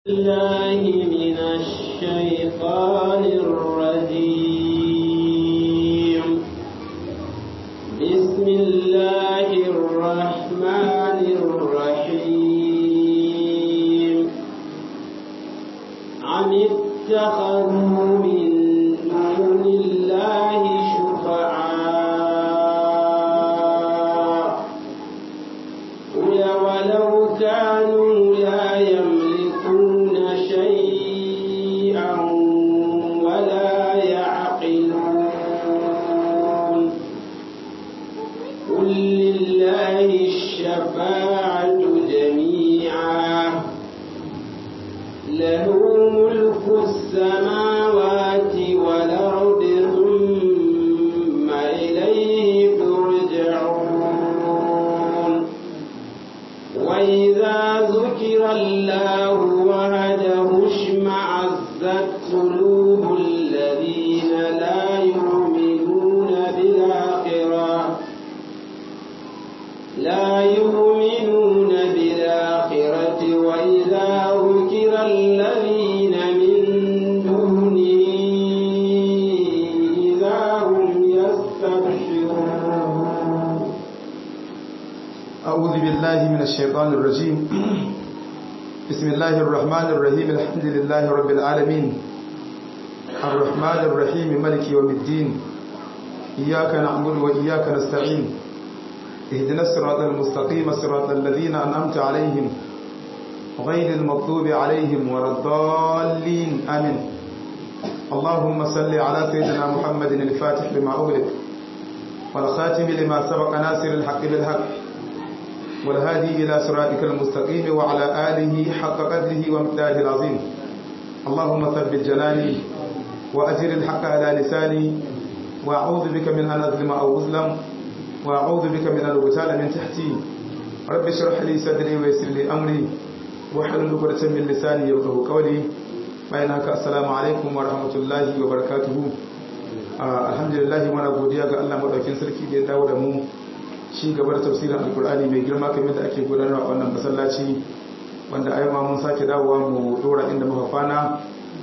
الله من الشيطان الرجيم. بسم الله الرحمن الرحيم. أم اتخذوا من دون الله شفعاء قل ولو كانوا لا يملكون شيئا ولا يعقلون قل لله الشفاعة جميعا له ملك السماوات والأرض ثم إليه ترجعون وإذا ذكر الله وحده اشمأزت قلوب الذين لا يؤمنون بالآخرة وإذا ذكر الذين من دونه إذا هم يستبشرون. أعوذ بالله من الشيطان الرجيم. بسم الله الرحمن الرحيم. الحمد لله رب العالمين الرحمن الرحيم مالك يوم الدين. إياك نعبد وإياك نستعين. اهدنا الصراط المستقيم صراط الذين أنعمت عليهم غير المغضوب عليهم ولا الضالين آمين. اللهم صل على سيدنا محمد الفاتح لما أغلق والخاتم لما سبق ناصر الحق بالحق والهادي إلى صراطك المستقيم وعلى آله حق قدره ومقداره العظيم. اللهم ثبت جناني وأجر الحق على لساني وأعوذ بك من أن أظلم أو أظلم وأعوذ بك من أن أغتال من تحتي. رب اشرح لي صدري ويسر لي أمري واحلل عقدة من لساني يفقهوا قولي. بينك السلام عليكم ورحمة الله وبركاته. alhamdulillah muna godiya ga Allah madaukakin sarki da ya dawo da mu ci gaba da tafsirin alkur'ani mai girma kamar da ake gudanarwa a wannan masallaci, wanda a yau mun sake dawowa mu dora inda muka kwana,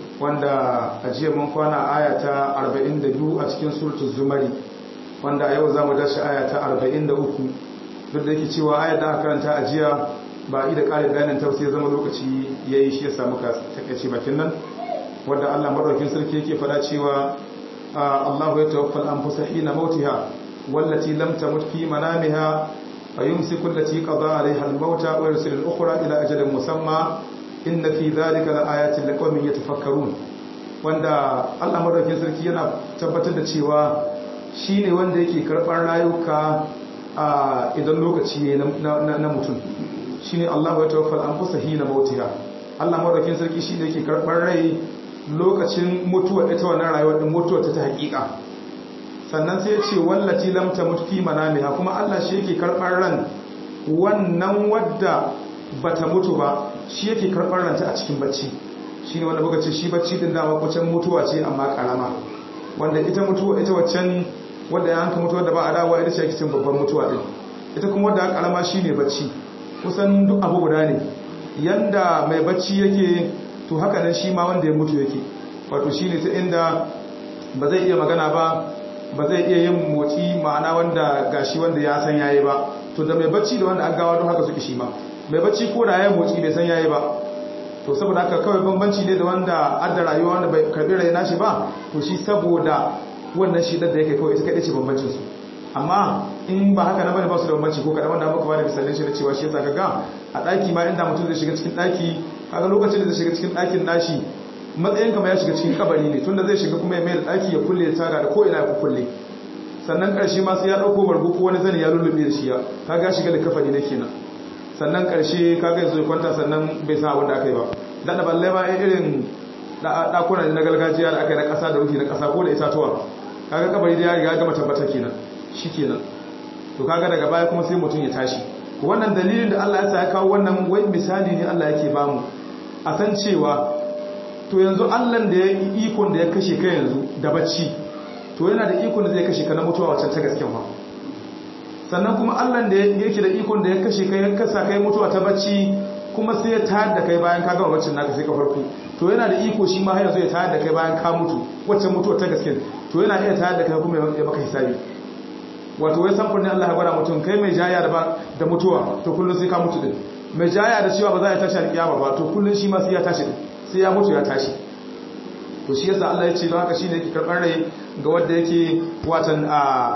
wanda a jiya mun kwana aya ta 42 a cikin suratul zumari, wanda a yau za mu dashi aya ta 43. duk da yake cewa ayar da aka karanta a jiya ba a da ƙarin bayanin tafsir zama lokaci yayi shi ya samu ka takaice bakin nan, wanda Allah madaukakin sarki yake fada cewa Allahu yatawaffal anfusa hina mautiha wallati lam tamut fi manamiha fayumsiku allati qada 'alayha al-mauta wa yursilu al-ukhra ila ajalin musamma inna fi dhalika laayatin liqaumin yatafakkarun. wanda Allah madaukakin sarki yana tabbatar da cewa shine wanda yake karɓar rayuka idan lokaci ne na mutum. shine Allahu yatawaffal anfusa hina mautiha. Allah madaukakin sarki shine yake karɓar rai lokacin mutuwa ita wannan rayuwar din mutuwa ta hakika. sannan sai ya ce wallati lam tamut fi manamiha, kuma Allah shi yake karɓar ran wannan wadda bata mutu ba, shi yake karɓar ranta a cikin bacci. shine wanda muka ce shi bacci din dama kucin mutuwa ce amma karama, wanda ita mutuwa ita waccan wadda ya hanka mutuwa da ba a dawowa ita ce ake cin babban mutuwa din. ita kuma wadda karama shine bacci. kusan duk abu guda ne, yanda mai bacci yake to haka nan shi ma wanda ya mutu yake. wato shine ta inda ba zai iya magana ba zai iya yin motsi, ma'ana wanda gashi wanda ya san yayi ba. to da mai bacci da wanda an gawa don haka suke shi ma. mai bacci ko da ya motsi bai san yayi ba, to saboda haka kawai bambanci ne da wanda adda rayuwa wanda bai karbi rai nashi ba, to shi saboda wannan shi da yake kawai ita kadai ce bambancin su. amma in ba haka na bane ba su da bambanci ko kada, wanda muka bada misalin shi da cewa shi yasa kaga a daki ma inda mutum zai shiga cikin daki, kaga lokacin da zai shiga cikin dakin nashi matsayin kama ya shiga cikin kabari ne, tunda zai shiga kuma ya mai da daki ya kulle ya taga da ko ina ya kulle. sannan karshe ma sai ya dauko bargo ko wani zani ya lullube da shi, ya kaga shiga da kafani ne kenan. sannan karshe kaga yazo ya kwanta, sannan bai san abin da aka yi ba. dan da balle ma irin dakunan na gargajiya da aka yi na kasa da rufi na kasa ko da itatuwa, kaga kabari da ya riga gama tabbata kenan, shikenan. to kaga daga baya kuma sai mutum ya tashi. wannan dalilin da Allah ya sa ya kawo wannan wai misali ne Allah yake bamu a san cewa to yanzu Allah da ya yi ikon da ya kashe ka yanzu da bacci, to yana da ikon da zai kashe ka na mutuwa wacce ta gaskiya ba. sannan kuma Allah da yake da ikon da ya kashe kai kasa kai mutuwa ta bacci kuma sai ya tayar da kai bayan ka gama baccin naka sai ka farko to yana da iko shi ma har yanzu ya tayar da kai bayan ka mutu wacce mutuwa ta gaske to yana iya tayar da kai kuma ya maka hisabi wato wai samfur ne Allah ya gwada mutum kai mai jaya da mutuwa to kullum sai ka mutu din mai jaya da cewa ba za ya tashi alkiyama ba to kullum shi ma sai ya tashi sai ya mutu ya tashi to shi yasa Allah ya ce don haka shine yake karɓar rai ga wanda yake watan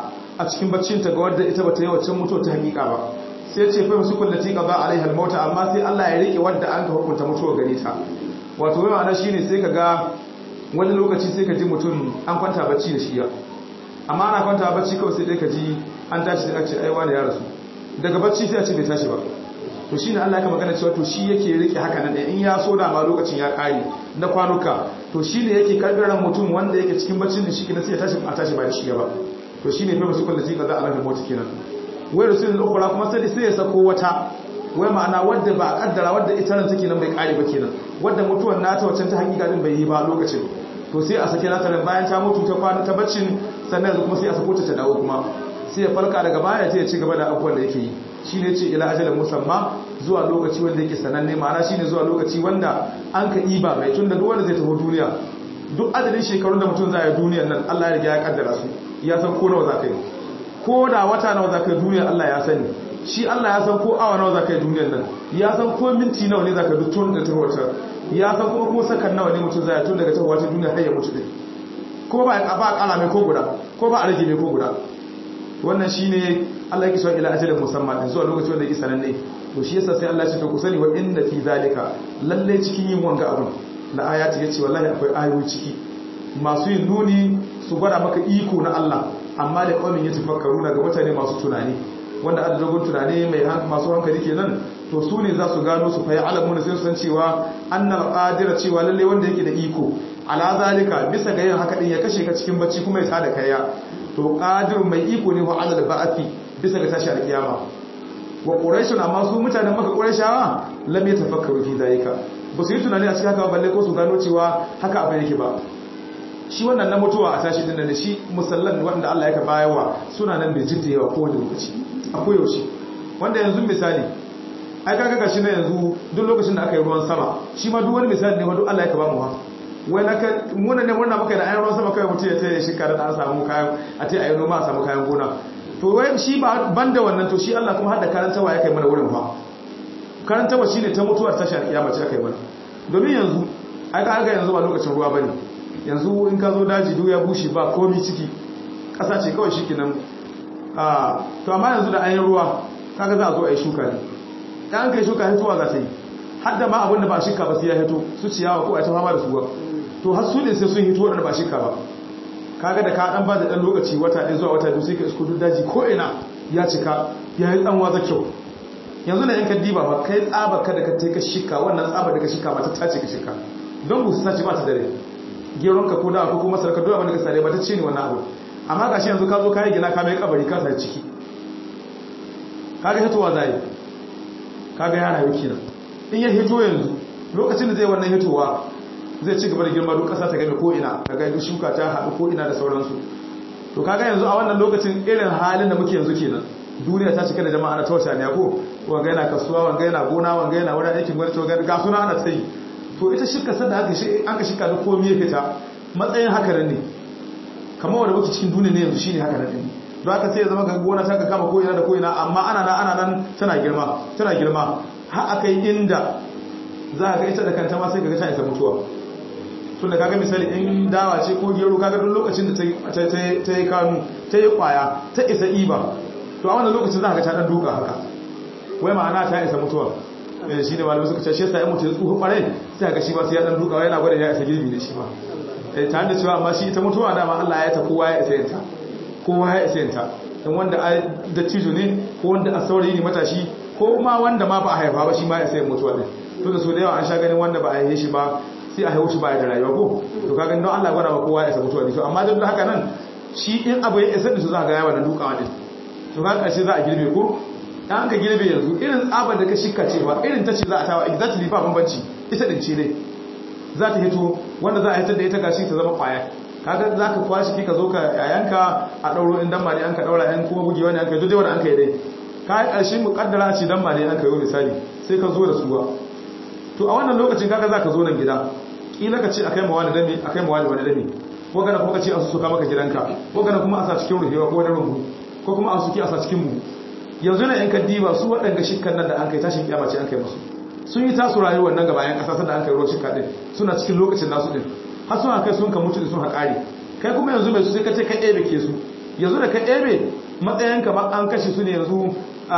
a cikin baccin ta ga wanda ita bata yi waccan mutuwa ta hakika ba sai ya ce fa musu kullati qada alaiha almauta amma sai Allah ya rike wanda an ka hukunta mutuwa gare ta wato wai ma'ana shine sai ka ga wani lokaci sai ka ji mutum an kwanta bacci da shi ya amma ana kwanta bacci kawai sai dai ka ji an tashi sai a ce ai wani ya rasu daga bacci sai a ce bai tashi ba to shine Allah ya magana cewa to shi yake rike haka nan in ya so da ma lokacin ya kare na kwanuka to shine yake karbiran mutum wanda yake cikin baccin da shi kina sai ya tashi a tashi ba da shi ba to shine fa musu kullati kaza Allah da mota kenan wai rasulul ukhra kuma sai ya sako wata wai ma'ana wadda ba a kaddara wadda ita ran take nan bai kare ba kenan wadda mutuwar nata wacce ta hakika din bai yi ba lokacin to sai a sake nata bayan ta mutu ta kwana ta baccin sannan yanzu kuma sai a sako ta dawo kuma sai ya farka daga baya sai ya ci gaba da abubuwan da yake yi shine ce ila ajalin musamma zuwa lokaci wanda yake sananne ma'ana shine zuwa lokaci wanda an ka iba mai tunda duk wanda zai taho duniya duk adadin shekarun da mutum zai yi duniyar nan Allah ya riga ya kaddara su ya san ko nawa za ka yi ko da wata nawa za ka yi duniyar Allah ya sani shi Allah ya san ko awa nawa za ka yi duniyar nan ya san ko minti nawa ne za ka duk tun da tahowata ya san kuma ko sakan nawa ne mutum zai tun daga tahowata duniya har ya mutu din ko ba a kala mai ko guda ko ba a rage mai ko guda wannan shine Allah yake so ila ajalin musamman din zuwa lokacin wanda yake sananne to shi yasa sai Allah ya ce to ku sani wa inna fi zalika lalle cikin yin wanga abun la ayati yace wallahi akwai ayoyi ciki masu yin nuni su gwada maka iko na Allah amma da qawmin yatafakkaruna ga mutane masu tunani wanda a dogon tunani mai masu hankali kenan to su ne za su gano su fayi alamuna sai su san cewa annal qadira cewa lalle wanda yake da iko ala zalika bisa ga yin haka din ya kashe ka cikin bacci kuma ya tada kaya to qadir mai iko ne wa alal ba'athi bisa ga tashi alkiyama wa quraishun amma su mutanen maka quraishawa lam yatafakkaru fi zalika ba su yi tunani a cikin haka balle ko su gano cewa haka abin yake ba shi wannan na mutuwa a tashi din da shi musallan wanda Allah yake bayarwa suna nan bai jidda yawa ko wani lokaci akwai yaushe wanda yanzu misali ai kaga gashi na yanzu duk lokacin da aka yi ruwan sama shi ma duk wani misali ne wanda Allah yake ba mu ha wai naka muna ne murna maka da ayi ruwan sama kai mutum ya tare shi kare da an samu kayan a tai ayi noma a samu kayan gona to wai shi ba banda wannan to shi Allah kuma har da karantawa ya kai mana wurin fa karantawa shine ta mutuwar tashar kiyama ce aka yi mana domin yanzu ai kaga yanzu ba lokacin ruwa bane yanzu in ka zo daji duk ya bushe ba komi ciki ƙasa ce kawai shi kenan to amma yanzu da ayin ruwa kaga za a zo a yi shuka ne da an kai shuka hitowa za ta yi har da ma abin da ba shika ba sai ya hito su ciyawa ko a ta fama da su ba to har su ne sai sun hito wadanda ba shika ba kaga da ka dan ba da dan lokaci wata ɗaya zuwa wata biyu sai ka isko duk daji ko ina ya cika ya yi dan waza kyau yanzu na in ka diba ba kai tsaba ka da ka ta ka shika wannan tsaba da ka shika ba ta tace ka shika don bu su tace ba ta dare geronka ko da ko kuma sarka dole wanda ka sare ba ta ce ni wannan abu amma gashi yanzu ka zo kai gina ka mai kabari ka sa ciki kaga hitowa zai kaga yana yau kenan in ya hito yanzu lokacin da zai wannan hitowa zai ci gaba da girma duk kasa ta game ko ina kaga duk shuka ta haɗu ko ina da sauransu to kaga yanzu a wannan lokacin irin halin da muke yanzu kenan duniya ta cika da jama'a na tawata ne ko wanga yana kasuwa wanga yana gona wanga yana wurin aikin gwamnati wanga ga suna ana tsayi to ita shirka sanda aka shika da komai ya fita matsayin haka ne kamar wanda muke cikin duniya ne yanzu shine haka ne don haka sai ya zama ga gona ta ka kama ko ina da ko ina amma ana nan tana girma har akai inda za ka ga ita da kanta ma sai ka ga ta isa mutuwa tun da kaga misali in dawa ce ko gero kaga duk lokacin da ta yi kanu ta yi kwaya ta isa iba to a wannan lokacin za ka ga ta dan duka haka wai ma'ana ta isa mutuwa shi ne malamai suka ce shi yasa ya mutu ya tsuhu kwarai sai ga shi ba sai ya dan duka yana gwada ya isa girbi da shi ba tare da cewa amma shi ita mutuwa dama Allah ya ta kowa ya isa yanta dan wanda da cijo ne ko wanda a saurayi ne matashi ko ma wanda ma ba a haifa ba shi ma ya isa mutuwa din to da so da yawa an sha ganin wanda ba a haife shi ba sai a haihu shi ba ya da rayuwa ko to kaga don Allah gwada ba kowa ya isa mutuwa ne to amma duk da haka nan shi in abu ya isa da su za ga yawa da dukawa din to kaga karshe za a girbe ko dan ka girbe yanzu irin tsabar da ka shika cewa irin ta ce za a tawa exactly ba bambanci ita din ce dai za ta hito wanda za a hitar da ita gashi ta zama kwaya kaga za ka kwashi ka zo ka yayanka a dauro in dan mali an ka daura yan kuma bugewa ne an kai duk dai wanda an kai dai kai karshen mukaddara ce dan mali an kai misali sai ka zo da suwa to a wannan lokacin kaga zaka zo nan gida kila ka ce akai ma wani dami akai ma wani dami ko kana kuma ka ce a su suka maka gidanka ko kana kuma a sa cikin ruhewa ko wani rumbu ko kuma a suki a sa cikin mu yanzu na yan kaddiba su waɗanda shikkan nan da an kai tashin kiyama ce an kai musu sun yi tasu rayuwar nan gaba yan ƙasa sanda an kai ruwan shikka din suna cikin lokacin nasu din har suna kai sun ka mutu da sun haƙari kai kuma yanzu mai su sai ka ce ka ɗebe ke su yanzu da ka ɗebe matsayin ka ba an kashe su ne yanzu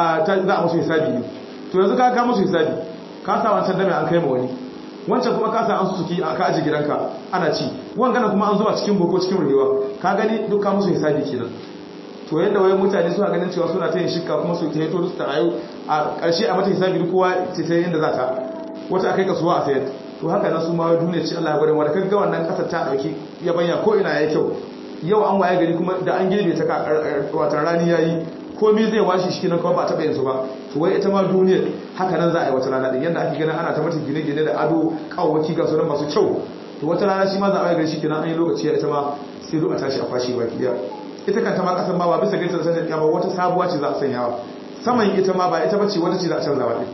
za a musu hisabi ne to yanzu ka musu hisabi ka sa wancan dame an kai ma wani wancan kuma ka sa an suki ka aji gidanka ana ci wangana kuma an zuba cikin boko cikin ruwa ka gani duk ka musu hisabi kenan to yadda wayan mutane suna ganin cewa suna ta yin shikka kuma su ta hito su ta rayu a ƙarshe a mata hisabi duk kowa ce ta yadda za ta wata akai kasuwa a sayar to haka nan su ma duniya ce Allah ya gwada wanda kaga wannan kasar ta dauki ya banya ko ina yayi kyau yau an waye gari kuma da an girbe ta watan rani yayi komai zai washi shi kenan kawai ba taɓa yin su ba to wai ita ma duniyar haka nan za a yi wata rana din yadda ake ganin ana ta mata gine-gine da ado kawaki ga sunan masu kyau to wata rana shi ma za a waye gari shi kenan an yi lokaci ya ita ma sai a tashi a kwashi baki daya ita kanta ma kasan ma ba bisa gaisa da sanin kiyama wata sabuwa ce za a sanyawa saman ita ma ba ita bace wata ce za a canza wa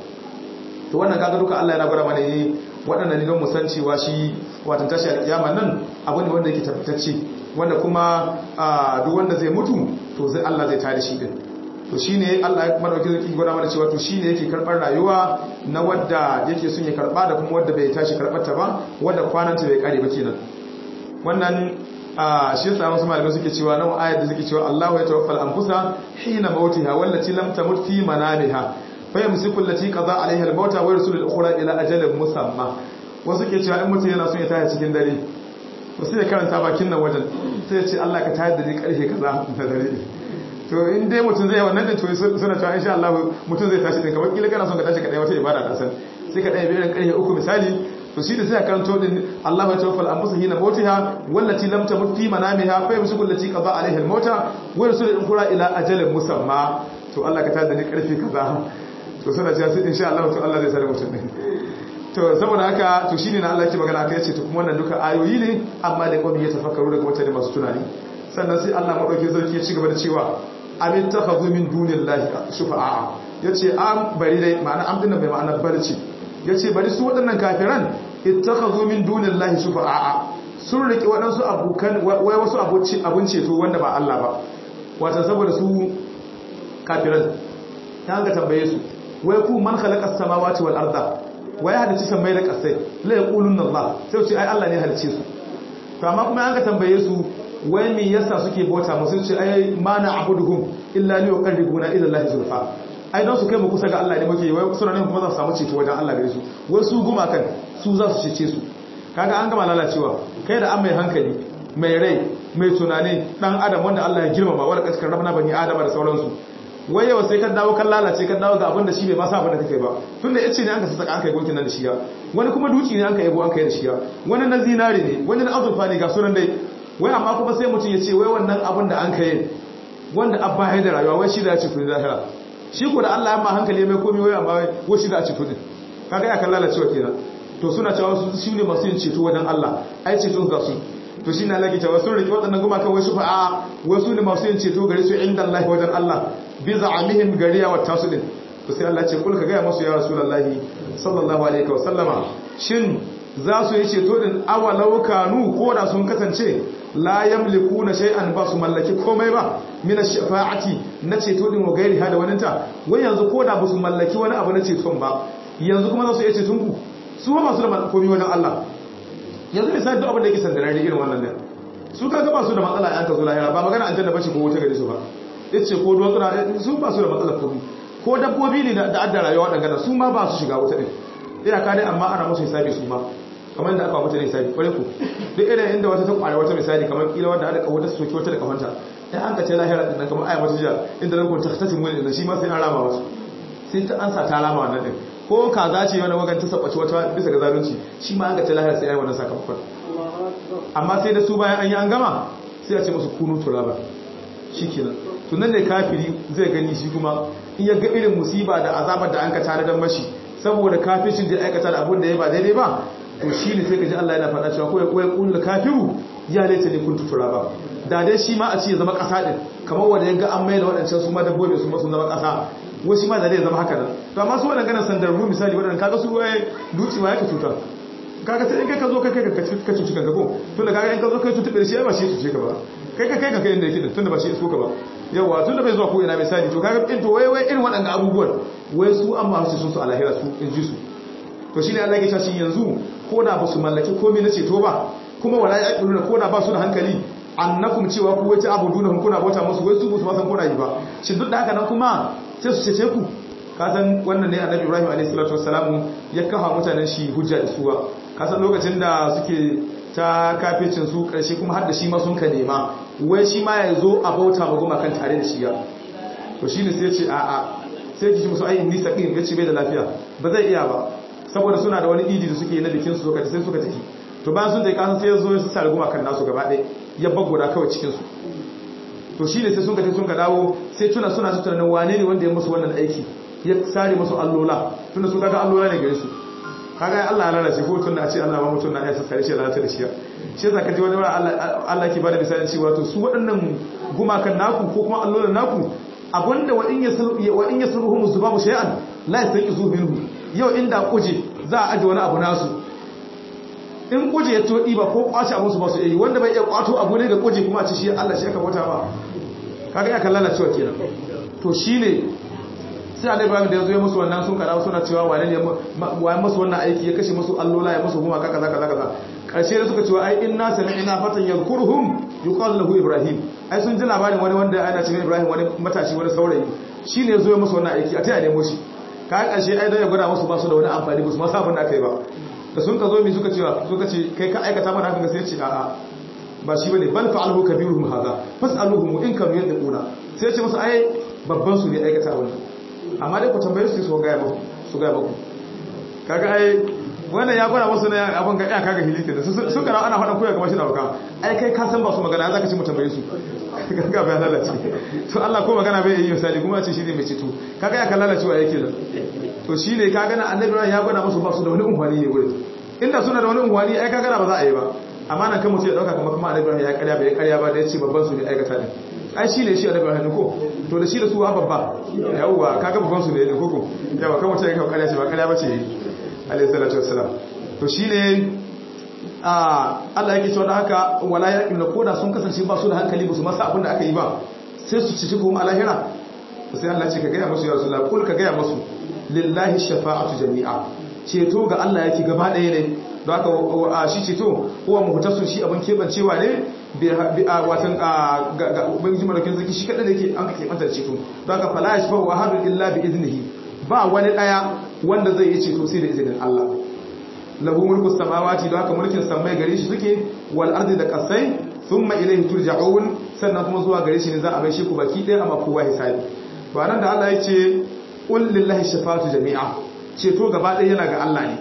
to wannan kaga duka Allah yana gwada mana ne waɗannan ne don mu san cewa shi watan tashi alƙiyama nan abu ne wanda yake tabbatacce wanda kuma duk wanda zai mutu to zai Allah zai tada shi din to shine Allah ya madauki zai gwada mana cewa to shine yake karbar rayuwa na wanda yake son ya karba da kuma wanda bai tashi karbar ta ba wanda kwananta bai kare ba kenan wannan shi yasa wasu malamai suke cewa nan ayat da suke cewa Allahu ya tawaffal anfusa hina mautiha wallati lam tamut fi manamiha fa yamsiku allati qada alaiha al-mauta wa yursilu al-ukhra ila ajalin musamma wasu ke cewa in mutum yana son ya tashi cikin dare to sai ya karanta bakin nan wajen sai ya ce Allah ka tayar da ni karfe kaza da dare to in dai mutum zai wannan da to suna cewa insha Allah mutum zai tashi din kamar kila kana son ka tashi ka dai wata ibada da san sai ka dai bayan karfe 3 misali to shi da sai ka karanto din Allah ya tawaffal anfusa hina mautiha wallati lam tamut fi manamiha fa yamsiku allati qada alaiha al-mauta wa yursilu al-ukhra ila ajalin musamma to Allah ka tayar da ni karfe kaza to suna cewa sai insha Allah to Allah zai sare mutum din to saboda haka to shine na Allah ke magana kai yace to kuma wannan duka ayoyi ne amma da kawai ya tafakkaru daga mutane masu tunani sannan sai Allah madauke sarki ya ci gaba da cewa amin takhadhu min dunillahi shufa'a yace am bari dai ma'ana am dinnan bai ma'ana barci yace bari su waɗannan kafiran ittakhadhu min dunillahi shufa'a sun rike waɗansu abukan wai wasu abun ceto wanda ba Allah ba wato saboda su kafiran ta ga tambaye su wai ku man khalaqa as-samawati wal arda wai halici sammai da kasai la yaquluna Allah sai ce ai Allah ne halice su to amma kuma an ga tambaye su wai me yasa suke bauta musu ce ai ma na abuduhum illa li yuqarribuna ila Allah zulfa ai don su kai mu kusa ga Allah ne muke wai suna ne kuma za su samu ceto wajen Allah gare su wai su guma kan su za su cece su kaga an gama lalacewa kai da an mai hankali mai rai mai tunani dan adam wanda Allah ya girmama wanda kaskar rabana bani adama da sauransu wai yau sai ka dawo kan lalace ka dawo ga abin da shi bai masa abin da kake ba tunda yace ne an ka saka an kai gunkin nan da shiya wani kuma duki ne an ka yabo an kai da shiya wani na zinare ne wani na azurfa ne ga sunan dai wai amma kuma sai mutum ya ce wai wannan abin da an kai wanda abba ya da rayuwa wai shi da ya ce kudi zahira shi ko da Allah ya ma hankali mai komai wai amma wai shi da a ce kudi kaga ya kan lalacewa kenan to suna cewa su ne masu yin ceto wajen Allah ai ceto ga su to shi na lagi cewa sun rike waɗannan gumakan wai shufa'a wasu ne masu yin ceto gare su inda Allah wajen Allah bi za'amihim gariya wa tasu din to sai Allah ce kulka ga masu ya rasulullahi sallallahu alaihi wa sallama shin za su yi ceto din awalau kanu ko da sun kasance la yamlikuna shay'an ba su mallaki komai ba min ash-shafa'ati na ceto din wa gairi hada waninta wai yanzu ko da ba su mallaki wani abu na ceton ba yanzu kuma za su yi ceton ku su ba su da komai wajen Allah yanzu misali duk abin da yake sandarari irin wannan ne su kaga ba su da matsala yan ka zo lahira ba magana aljanna bace ko wuta gare su ba yace ko duwatsuna su ba su da matsala ko dabbobi ne da adda rayuwa dangana su ma ba su shiga wuta din iyaka dai amma ana musu hisabi su ma kamar yadda aka mutane hisabi kware ku duk irin inda wata ta kware wata misali kamar kila wanda aka kawo ta soke wata da kafanta sai an kace lahira din nan kamar ayyama jiya inda nan kun tahtati mun din shi ma sai an rama wasu sai ta ansa ta rama wannan din ko kaza ce wani wagan ta sabbaci wata bisa ga zalunci shi ma an kace lahira sai ai wannan sakamakon amma sai da su bayan an yi an gama sai a ce musu kunu turaba shikenan to nan ne kafiri zai gani shi kuma in ya ga irin musiba da azabar da an ka tare dan mashi saboda kafircin da aikata da abun da ya ba daidai ba to shi ne sai ka ji Allah yana faɗa cewa ko ya kullu kafiru ya laita ne kun tutura ba da dai shi ma a ce ya zama ƙasa din kamar wanda ya ga an mai da waɗancan su ma dabbobi su ma sun zama ƙasa wasu ma da zai zama haka nan to amma su waɗannan sandarru misali waɗannan kaga su waye duci ma yake cuta kaga sai in kai ka zo kai ka cuci kanka ko tunda kaga in ka zo kai cuci da shi ba shi cuce ka ba kai ka kai inda yake tunda ba shi isko ka ba yawa tunda bai zuwa ko ina misali to kaga in to wai irin waɗannan abubuwan wai su amma su sun su alahira su in ji su to shine Allah ya ce yanzu ko da ba su mallaki komai na ceto ba kuma wala ya kullu ko da ba su da hankali annakum cewa ku wace abuduna kuna bauta musu wai su ba san kuna yi ba shi duk da haka nan kuma sai su cece ku ka san wannan ne Annabi Ibrahim alayhi salatu wassalamu ya kafa mutanen shi hujja da suwa ka san lokacin da suke ta kafecin su karshe kuma har da shi ma sun ka nema wai shi ma ya zo a bauta ma goma kan tare da shi ya to shine sai ya ce a'a sai ya ce musu ai inni saqim yace bai da lafiya ba zai iya ba saboda suna da wani idi da suke na bikin su lokacin sai suka tafi to bayan sun tafi kasan sai ya zo ya sa goma kan nasu gaba ɗaya ya baggoda kawai cikin su to shine sai sun ka tafi sun ka dawo sai suna tunanin wane ne wanda ya musu wannan aiki ya sare musu allola tunda su kaga allola ne gare su kaga Allah ya lalace ko tunda a ce Allah ma mutum na ya sassare shi lalata da shi shi yasa kaji wani Allah ke bada misalin cewa to su waɗannan gumakan naku ko kuma allolan naku abinda wa in yasruhum zubabu shay'an la yastaqizu minhu yau inda kuje za a aje wani abu nasu in kuje ya to ba ko kwace abun su ba su yi wanda bai iya kwato abu ne da kuje kuma a ci shi Allah shi aka bauta ba kaga ya kallala cewa kenan to shine sai Allah Ibrahim da yazo ya musu wannan sun kada suna cewa wane ne wayan musu wannan aiki ya kashe musu allola ya musu guma kaza karshe da suka cewa ai inna sami'na fatan yadhkuruhum yuqalu lahu Ibrahim ai sun ji labarin wani wanda ana cewa Ibrahim wani matashi wani saurayi shine yazo ya musu wannan aiki a taya nemo shi kayan ƙarshe ai don ya gwada musu ba su da wani amfani ba su masu abin da aka yi ba da sun ka zo mi suka ce kai ka aikata mana haka sai ce a'a ba shi bane bal fa'aluhu kabiruhum hadha fas'aluhum in kanu yadquna sai ce musu ai babban su ne aikata wannan amma dai ku tambaye su su ga muku kaga ai wannan ya gwada musu ne abin ga kaga hilike da su kana ana faɗan koyar kamar shi da baka ai kai ka san ba su magana zaka ci mu tambaye su kaga bai lalace to Allah ko magana bai yi misali kuma ce shi ne mai cito kaga ya kallala cewa yake da to shi ne kaga na annabi ya gwada musu ba su da wani umfani ne gurin inda suna da wani umfani ai kaga ba za a yi ba amma nan kan mutum ya dauka kamar kuma annabi ya karya ba da ya ce babban su ne aikata ne ai shi ne shi annabi ko to da shi da su wa babba yawwa kaga babban su ne ko yawa kan mutum ya karya ce ba karya ba ce alayhi salatu wassalam to shi ne Allah yake cewa da haka wala yaqimna koda sun kasance ba su da hankali ba su masa abin da aka yi ba sai su ci kuma alahira sai Allah ce ka ga musu ya rasulullah kul ka ga musu lillahi shafa'atu jami'a ceto ga Allah yake gaba ɗaya ne don haka shi ceto kowa muhtasu shi abin kebancewa ne bi watan ga ubangiji malakin zaki shi kada da yake an kake manta ceto don haka fala yashfa'u ahadun illa bi idnihi ba wani daya wanda zai yi ceto sai da izinin Allah lahu mulku samawati don haka mulkin samai gare shi suke wal ardi da kasai thumma ilayhi turja'un sannan kuma zuwa gare shi ne za a bai shi ku baki ɗaya amma kowa hisabi to anan da Allah ya ce qul lillahi shafa'atu jami'a ceto gaba ɗaya yana ga Allah ne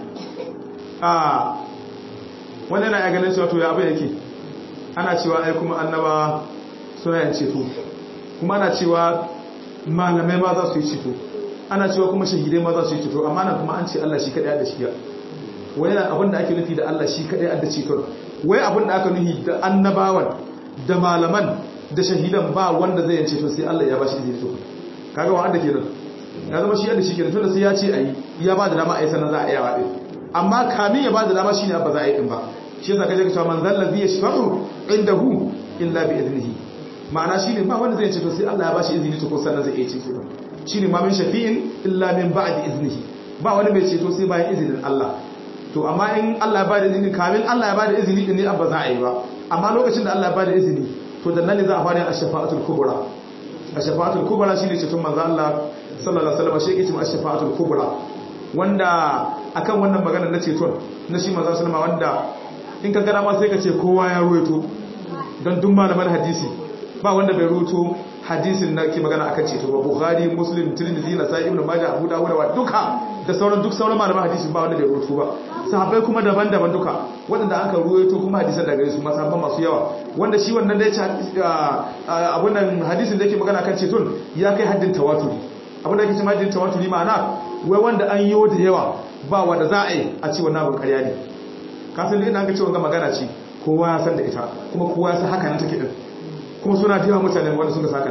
wannan yana ganin cewa to ya bai yake ana cewa ai kuma annaba suna yin ceto kuma ana cewa malamai ma za su yi ceto ana cewa kuma shahidai ma za su yi ceto amma nan kuma an ce Allah shi kadai da shi ya wai abin da ake nufi da Allah shi kadai da ceton wai abin da aka nufi da annabawan da malaman da shahidan ba wanda zai yi ceto sai Allah ya ba shi izini to kaga wanda kenan ya zama shi yadda shi kenan tunda sai ya ce ayi ya ba da dama ayi sanan za a iya wa din amma kamin ya ba da dama shine ba za a yi din ba shi yasa kaje ka cewa man zal ladhi yashfa'u indahu illa bi idnihi ma'ana shine ba wanda zai ceto sai Allah ya ba shi izini to ko sanan zai iya ceto shine ma min shafi'in illa min ba'di idnihi ba wani mai ceto sai bayan izinin Allah to amma in Allah ya ba da izini kamin Allah ya ba da izini din ne abba za a yi ba amma lokacin da Allah ya ba da izini to dan nan ne za a fara ash-shafa'atul kubra ash-shafa'atul kubra shine ceton manzo Allah sallallahu alaihi wasallam shi yake cewa ash-shafa'atul kubra wanda akan wannan magana na ceton na shi manzo sallallahu alaihi wanda in ka gara ma sai ka ce kowa ya ruwaito don duk malaman hadisi ba wanda bai ruwaito hadisin da ke magana akan ceto ba Bukhari Muslim Tirmidhi Nasa'i Ibn Majah Abu Dawud wa duka da sauran malaman hadisi ba wanda bai ruwaito ba sahabbai kuma daban-daban duka wanda aka ruwaito kuma hadisan daga su masahaban masu yawa wanda shi wannan da ya ce abunan hadisin da yake magana akan ceton ya kai haddin tawaturi abin da yake cewa haddin tawaturi ma'ana wai wanda an yi da yawa ba wanda za a yi a ce wannan abin ƙarya ne kasan da ina ga cewa ga magana ce kowa ya san da ita kuma kowa ya san haka nan take din kuma suna da yawa mutane wanda suka saka nan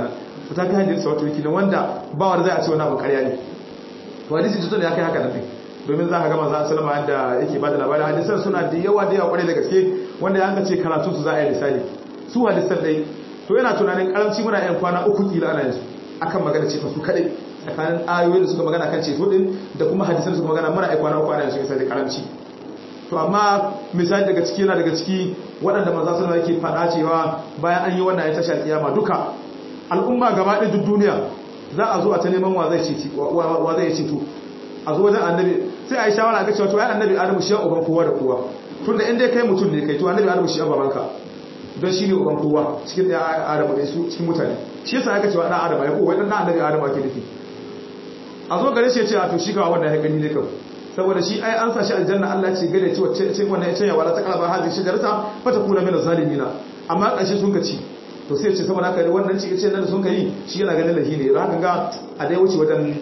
to ta kai hadisi wato yake wanda ba wanda zai a ce wannan abu ƙarya ne to hadisi jito ne ya kai haka nan domin za ka ga manzo sallama yadda yake bada labarin hadisan suna da yawa kwarai da gaske wanda ya ce karatu su za a yi misali su hadisan dai to yana tunanin karamci muna yan kwana 3 kila ana yanzu akan magana ce su kadai tsakanin ayoyin da suka magana kan ceto din da kuma hadisan da suka magana muna yan kwana 3 ana yanzu sai da karamci to amma misali daga ciki yana daga ciki waɗanda manzo sallama yake faɗa cewa bayan an yi wannan ya tashar kiyama duka al'umma gaba ɗaya duk duniya za a zo a ta neman wa zai ceto a zo wajen annabi sai a yi shawara ga cewa to ai annabi Adamu shi ya uban kowa da kowa tunda in dai kai mutum ne kai to annabi Adamu shi ya babanka don shi ne uban kowa cikin da Adamu da su cikin mutane shi yasa aka cewa dan Adamu ya ko wai dan annabi Adamu ake nufi a zo gare shi ya ce a to shi ga wannan ya gani ne kawai saboda shi ai an sa shi aljanna Allah ya ce gare ce ce wannan ya ce ya wala ta kalaba hazi shajarata fata kuna min zalimina amma ƙarshe sun ka ci to sai ya ce saboda haka wannan ci ce nan sun kai shi yana ganin lahi ne zaka ga a dai wuce wajen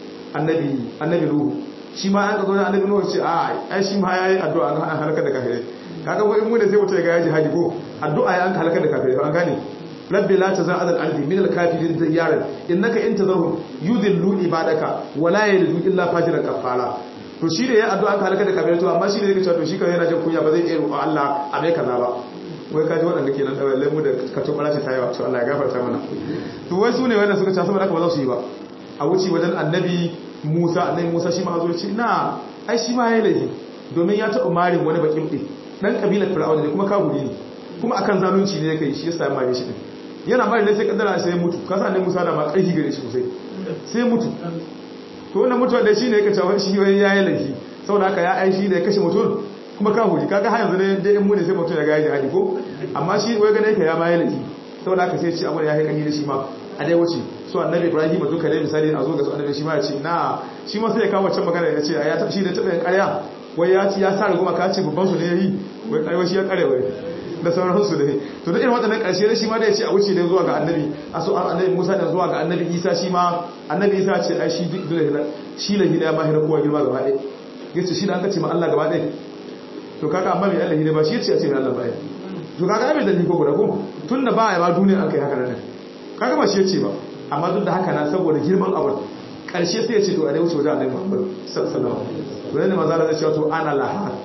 annabi Nuhu shi ma an zo da annabi Nuhu ce ai shi ma yayi addu'a an halaka da kafirai kaga ko in mu da sai mutai ga yaji haji ko addu'a ya an halaka da kafirai an gane rabbi la tazal adal ardi min al kafirin diyyaran innaka in tazarhum yudillu ibadaka wa la yalidu illa fajiran kafara to shi da ya addu'a an halaka da kafirai to amma shi da yake cewa to shi kan yana jin kunya ba zai iya roƙon Allah a mai kaza ba wai kaji waɗanda ke nan da mu da ka tobara ta yawa to Allah ya gafarta mana to wai su ne wanda suka ce saboda haka ba za su yi ba a wuce wajen annabi Musa shi ma zo ce na ai shi ma yayi laifi domin ya taɓa marin wani bakin ɗin dan kabilar Fir'auna ne kuma kafiri ne kuma akan zalunci ne yake shi yasa ya mare shi din yana mare ne sai kaddara sai mutu kasa annabi Musa da ma ƙarfi gare shi sosai sai mutu to wannan mutuwa da shi ne yake cewa shi wai yayi laifi saboda haka ya ai shi da ya kashe mutum kuma kafiri kaga har yanzu ne dai in mu ne sai mutum ya ga yaji hadi ko amma shi wai gane yake ya ma yayi laifi saboda haka sai ya ce amma ya yi kani da shi ma a dai wuce so annabi Ibrahim duka dai misali a zo ga su annabi shi ma ya ce na shi ma sai ya kawo wancan magana ya ce ya tafi da taɓa ƙarya wai ya ci ya sa riguma ka ce babban su ne yayi wai kai shi ya ƙare wai da sauran su ne to da irin waɗannan ƙarshe da shi ma da ya ce a wuce dai zuwa ga annabi a so annabi Musa da zuwa ga annabi Isa shi ma annabi Isa ce ai shi duk shi lahi da ya mahira kowa girma gaba ɗaya yace shi da aka ce ma Allah gaba ɗaya to kaga amma mai Allah ne ba shi yace a ce mai Allah ba to kaga ai bai dalili ko guda ko tunda ba ya ba duniya an kai haka nan kaga ba shi yace ba amma duk da haka na saboda girman abin karshe sai ya ce to a dai wuce wajen annabi Muhammad sallallahu alaihi wasallam to ne manzo Allah ya ce to ana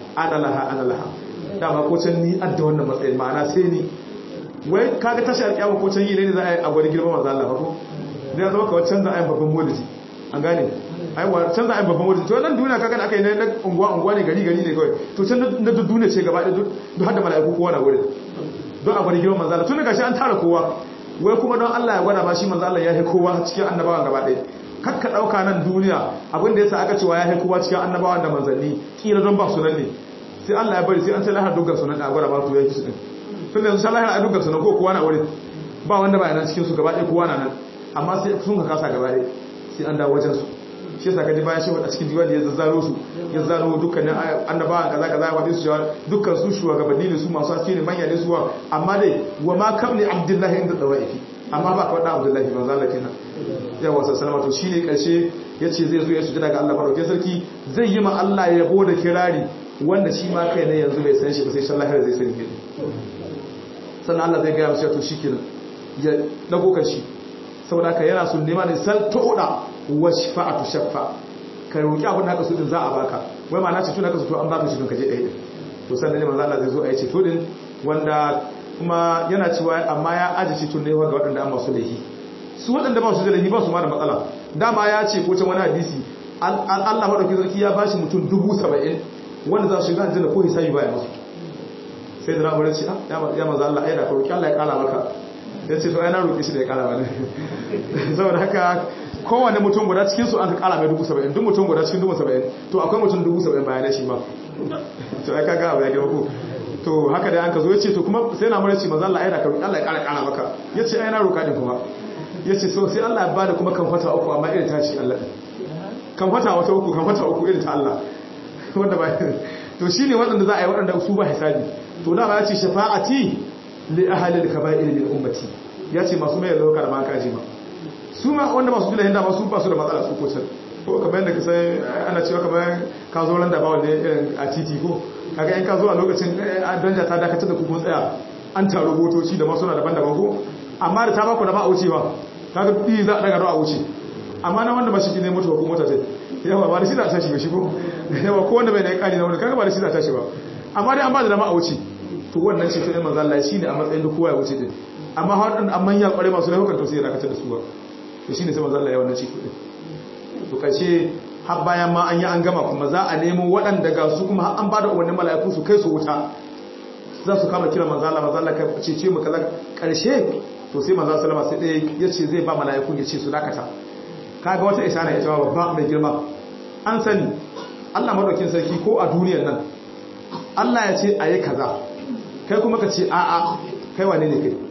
laha dama ko can ni adda wannan matsayin ma'ana sai ni wai kaga tashi alƙiyama ko can yi ne za a yi a gwani girman manzo Allah ba ko da ya zama kawai canza ayin babban maulidi an gane aiwa canza ayin babban maulidi to nan duniya kaga da aka yi na unguwa ne gari ne kawai to can na duniya ce gaba ɗaya duk har da mala'iku kowa na wurin don a gwani girman manzo Allah tun da gashi an tara kowa wai kuma don Allah ya gwada ba shi manzo Allah ya yi kowa cikin annabawan gaba ɗaya kakka ɗauka nan duniya abinda yasa aka cewa ya yi kowa cikin annabawan da manzanni kila don ba su nan ne sai Allah ya bari sai an sai lahar dukkan sunan a gwada ba su ya yi su ɗin tun da yanzu sai lahar a dukkan sunan ko kowa na wurin ba wanda ba nan cikin su gaba ɗaya kowa na nan amma sai sun ka kasa gaba ɗaya sai an dawo wajen su shi yasa kaji bayan shi a cikin diwani ya zazzaro su ya zazzaro dukkanin annabawan kaza kaza ya faɗi su cewa dukkan su shugabanni ne su masu haske ne manya ne su amma dai wa ma kamni abdullahi inda dawaifi amma ba kawai da abdullahi manzo Allah kenan yawa sallama to shine karshe yace zai zo ya sujada ga Allah farauke sarki zai yi ma Allah yabo da kirari wanda shi ma kai ne yanzu bai san shi ba sai shallahi zai sani sannan Allah zai ga masa to shikenan ya dago kan shi saboda ka yana sun nema ne sal tuuda wa shafa'atu shaffa ka roki abin da ka so din za a baka wai ma na ce tuna ka so to an baka shi don ka je ɗaya to sannan ne manzo Allah zai zo a yi ceto din wanda kuma yana cewa amma ya aji ceto ne ga waɗanda an masu laifi su waɗanda ba su da laifi ba su ma da matsala dama ya ce ko can wani hadisi Allah madauki sarki ya bashi mutum 70,000 wanda za su shiga aljanna ko hisabi baya musu sai da na ce ya manzo Allah ai da ka roki Allah ya kala maka ya ce to ai na roƙe shi da ya ƙara ba ne saboda haka kowane mutum guda cikinsu an ka ƙara mai 70,000 duk mutum guda cikin 70,000 to akwai mutum 70,000 bayanai shi ma to ai kaga abu ya gaba ko to haka da an ka zo ya ce to kuma sai na mara ce maza Allah ya da ka roƙi Allah ya ƙara maka ya ce ai na roƙa ne kuma ya ce so sai Allah ya bada kuma kan fata uku amma irin ta ce Allah kan fata wata uku kan fata uku irin ta Allah wanda ba to shine waɗanda za a yi waɗanda su ba hisabi to da ba ya ce shafa'ati li ahli al-kaba'ir min ummati yace masu mai lokar ma kaji ma su ma wanda masu dilahin da masu ba su da matsala su ko can ko kamar yadda sai ana cewa kamar ka zo ran da ba wanda a titi ko kaga in ka zo a lokacin danja ta dakatar da ku kun tsaya an taro motoci da masu na daban-daban ko amma da ta ba ku da ba a wucewa kaga bi za a daga a wuce amma na wanda ba shi ne mutuwa ko mota sai yawa ba da shi za ta tashi ba shi ko yawa ko wanda bai da kari na wanda kaga ba da shi za ta tashi ba amma dai an ba da dama a wuce to wannan ce ta manzo Allah shine a matsayin da kowa ya wuce din amma har dan amman ya kware masu laifukan to sai ya dakatar da su ba to shine sai manzo Allah ya wannan ce din to kace har bayan ma an yi an gama kuma za a nemo waɗanda ga su kuma har an ba da umarnin mala'iku su kai su wuta za su kama kira manzo Allah ka cece mu kaza karshe to sai manzo sallama sai dai yace zai ba mala'iku ya ce su dakata kaga wata isana ita babba mai girma an sani Allah madaukin sarki ko a duniyar nan Allah ya ce ayi kaza kai kuma ka ce a'a kai wane ne kai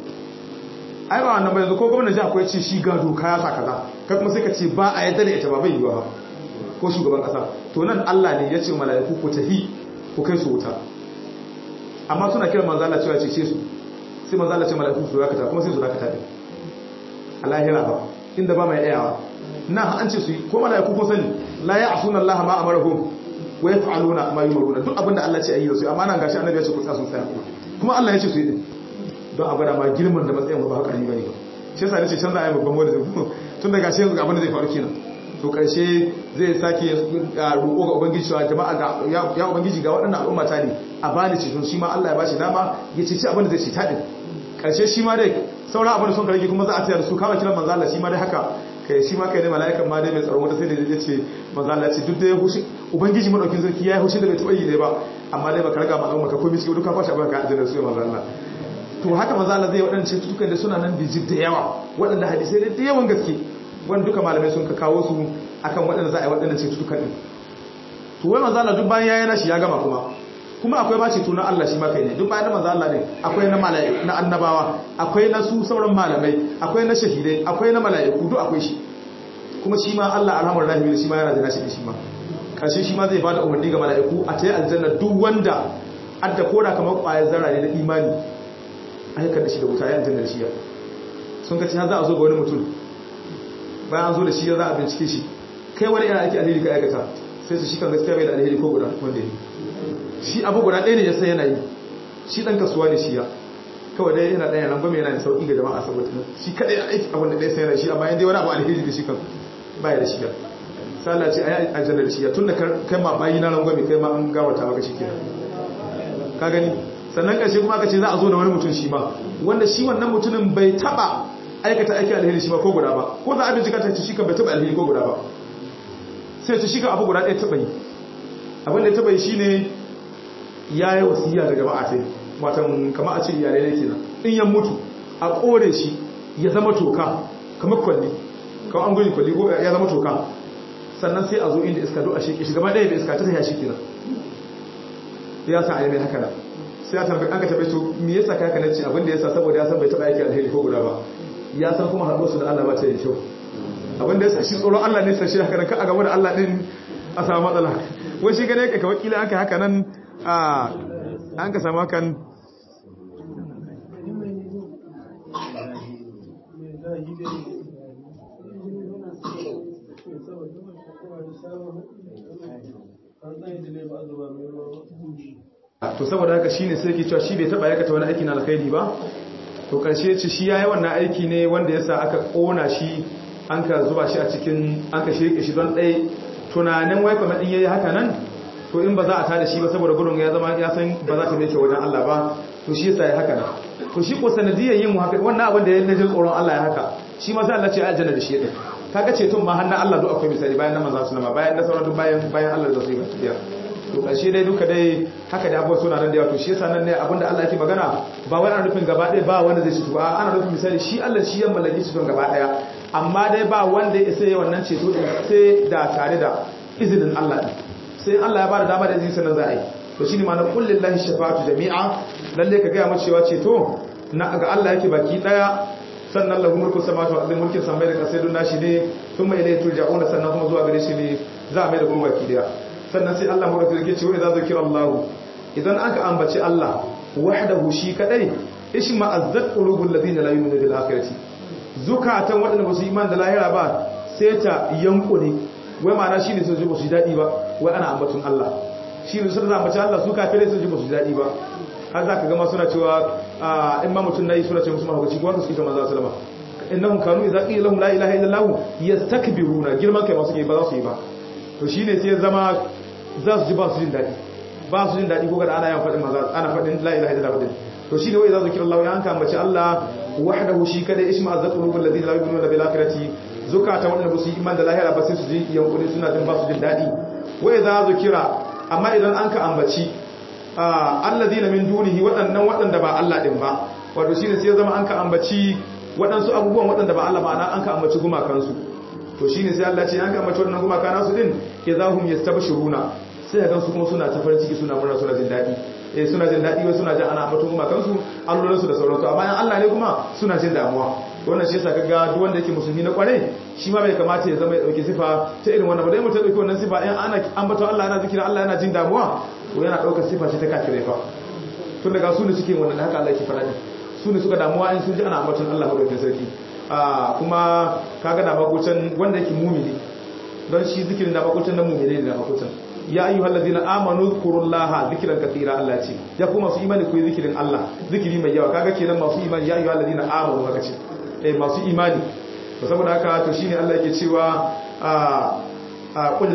ai ba wannan ba yanzu ko gwamnati akwai ce shi ga doka ya sa kaza kai kuma sai ka ce ba a yadda da ita ba bai yiwa ba ko shugaban kasa to nan Allah ne ya ce mala'iku ku tahi ku kai su wuta amma suna kiran manzo Allah cewa ce su sai manzo Allah ce mala'iku su rakata kuma sai su rakata din Allah ya raba inda ba mai ayawa na an ce su ko mala'iku ko sani la ya'suna Allah ma amarahum wa yaf'aluna ma yumaruna duk abinda Allah ce ayi su amma nan gashi annabi ya ce ku tsaya sun tsaya kuma Allah ya ce su yi din don a gwada ma girman da matsayin ba haka ne bane ba shi yasa nace canza ayi babban wanda tun daga shi yanzu abin da zai faru kenan to karshe zai sake roƙo ga ubangiji cewa jama'a ga ya ubangiji ga waɗannan al'umma ta ne a bani ceton shi ma Allah ya bashi dama ya ceci abin da zai ci ta din karshe shi ma dai sauran abin da sun karage kuma za a tsaya da su kama kiran manzo Allah shi ma dai haka kai shi ma kai ne mala'ikan ma dai mai tsaron wata sai da ya ce manzo Allah ce duk da ya hushi ubangiji madaukin sarki ya hushi da bai taɓa yi ne ba amma dai baka raga ma al'umma ka komai cikin duka kwashi abin ka ajiyar su manzo Allah to haka manzo Allah zai waɗance tutukan da suna nan bijib da yawa waɗanda hadisai da yawan gaske wanda duka malamai sun ka kawo su akan waɗanda za a yi waɗannan cetutukan din to wai manzo Allah duk bayan yayin nashi ya gama kuma akwai ma ceto na Allah shi ma kai ne duk bayan manzo Allah ne akwai na mala'iku na annabawa akwai na su sauran malamai akwai na shahidai akwai na mala'iku duk akwai shi kuma shi ma Allah alhamdul rahim shi ma yana da nashi shi ma karshe shi ma zai bada umarni ga mala'iku a tayi aljanna duk wanda adda koda kamar ƙwayar zarra ne na imani aikar da shi da wuta ya aljanna da shi sun kace har za a zo ga wani mutum bayan an zo da shi za a bincike shi kai wani yana aiki alheri ka aikata sai su shi kan gaskiya bai da alheri ko guda wanda yi shi abu guda ɗaya ne ya sai yana yi shi ɗan kasuwa ne shi ya kawai dai yana ɗaya nan gwamnati yana da sauƙi ga jama'a saboda shi kaɗai ya aiki abin da ɗaya sai yana shi amma yadda wani abu alheri da shi kan baya da shi ya sallah ce a yi aljanna da shi ya tun da kai ma bayi na rangwame kai ma an gawata maka shi kenan ka gani sannan ƙarshe kuma aka ce za a zo da wani mutum shi ma wanda shi wannan mutumin bai taɓa aikata aiki alheri shi ma ko guda ba ko za a bincika ta ce shi kan bai taɓa alheri ko guda ba sai ta shi kan abu guda ɗaya taɓa yi abin da ya taɓa yi shi ne ya yi wasiya daga ba a ta yi watan kama a ce iyalai ne kenan in ya mutu a kore shi ya zama toka kamar kwalli kawai an guji kwalli ko ya zama toka sannan sai a zo inda iska do a sheke shi gaba ɗaya da iska ta tafiya shi kenan ya sa a yi mai haka da sai an ka tabbai to me yasa ka haka nace abin da yasa saboda ya san bai taɓa yake alheri ko guda ba ya san kuma haɗuwar su da Allah ba ta yi kyau abin da yasa shi tsoron Allah ne sai shi haka nan ka a gaba da Allah din a samu matsala wai shi gane ka wakila an ka haka nan an ka samu hakan to saboda haka shine sai ke cewa shi bai taba aikata wani aiki na alkhairi ba to karshe ce shi yayi wannan aiki ne wanda yasa aka kona shi an ka zuba shi a cikin an ka shirke shi don dai tunanin wai kuma din yayi haka nan to in ba za a tada shi ba saboda gudun ya zama ya san ba za ta mai kyau wajen Allah ba to shi yasa ya haka nan to shi ko sanadiyar yin haka wannan abin da ya naje tsoron Allah ya haka shi ma sai Allah ce aljanna da shi din kaga ceton ma hannun Allah duk akwai misali bayan nan manzo sallama bayan da sauran duk bayan Allah da su yi tafiya to karshe dai duka dai haka da abuwa suna nan da yawa to shi yasa nan ne abinda Allah yake magana ba wai ana nufin gaba ɗaya ba wanda zai ci ba ana nufin misali shi Allah shi ya mallaki ceton gaba ɗaya amma dai ba wanda ya sai wannan ceto din sai da tare da izinin Allah din sai Allah ya bada dama da izinin sanan za a yi to shine ma na kullillahi shafa'atu jami'a lalle ka ga mu cewa ceto na ga Allah yake baki daya sannan lahu mulku samawati wal ardi mulkin samai da kasai dun nashi ne kuma ilayhi turja'una sannan kuma zuwa gare shi ne za a mai da ku baki daya sannan sai Allah mu rike cewa idza zikira Allah idan aka ambaci Allah wahdahu shi kadai ishi ma'azzat qulubul ladina la yu'minuna bil akhirati zukatan wadanda ba su iman da lahira ba sai ta yankune wai ma'ana shine su ji ba su dadi ba wai ana ambaton Allah shine sun ambaci Allah su kafirai su ji ba su dadi ba har za ka gama suna cewa in ma mutum na yi suna ce musu mahaukaci wanda su ita maza salama innahum kanu idza qila lahum la ilaha illallah yastakbiruna girman kai masu ke ba za su yi ba to shine sai zama za su ji ba su jin dadi ba su jin dadi ko ga ana yan fadin maza ana fadin la ilaha illallah to shine wai za su kira Allah ya an kamace Allah wahdahu shi kada isma azzaqulul ladina la yu'minuna bil akhirati zukata wanda ba su yi iman da lahira ba sai su ji yankuri suna jin ba su jin dadi wai za su kira amma idan an ka ambaci alladina min dunihi waɗanda ba Allah din ba wato shine sai zama an ka ambaci waɗansu abubuwan waɗanda ba Allah ba an ka ambaci gumakansu to shine sai Allah ce an ka ambaci waɗannan gumaka nasu din idahum yastabshiruna sai ga su kuma suna ta farin ciki suna murna suna jin dadi suna jin dadi wai suna jin ana ambaton gumakansu allolansu da sauransu amma yan Allah ne kuma suna jin damuwa wannan shi yasa kaga duk wanda yake musulmi na kware shi ma bai kamata ya zama ya dauki sifa ta irin wannan ba dai mutum dauki wannan sifa in ana ambaton Allah yana zikirin Allah yana jin damuwa to yana daukar sifa ce ta kafirai fa tun daga su ne suke wannan haka Allah yake fara ne su ne suka damuwa in sun ji ana ambaton Allah madaukakin sarki kuma kaga da makucin wanda yake mumini don shi zikirin da makucin na mumini ne da makucin ya ayyuhal ladina amanu zkurullaha zikran katira Allah ce ya kuma masu imani ku yi zikirin Allah zikiri mai yawa kaga kenan masu imani ya ayyuhal ladina amanu haka ce masu imani to saboda haka to shine Allah yake cewa qul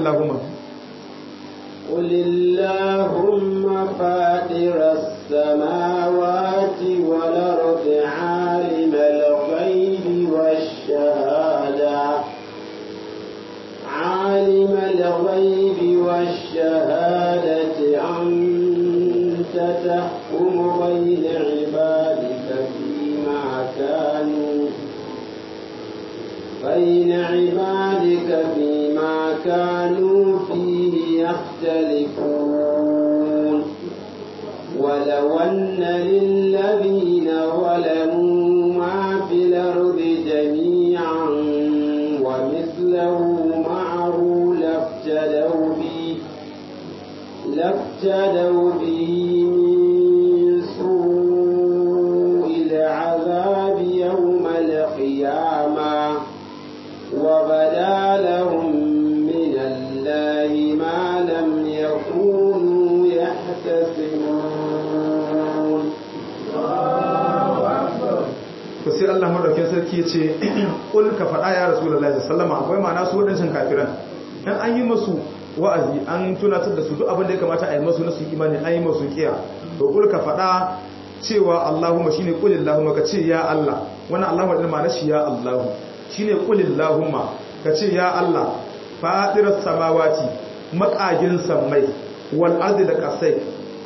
Allahumma fatiras samawati wal ardi alimal ghaibi wash shahada alimal ghaibi wash shahadati anta tahkumu bayna ibadika fima kanu بين عبادك فيما كانوا فيه يختلفون ولو أن للذين ظلموا ما في الأرض جميعا ومثله معه لافتدوا به من سوء العذاب يوم القيامة وبدا لهم من الله ما لم يكونوا يحتسبون sai Allah madaukakin sarki ya ce kul ka faɗa ya rasulullahi sallallahu alaihi wasallam akwai ma'ana su wadancan kafiran dan an yi musu wa'azi an tunatar da su duk abin da ya kamata a yi musu na su imani an yi musu kiya to kul ka faɗa cewa Allahumma shine qul Allahumma ka ce ya Allah wannan Allahumma din ma'ana shi ya Allahu shine qulillahumma kace ya Allah fadiras samawati maqagin sammai wal ardi da kasai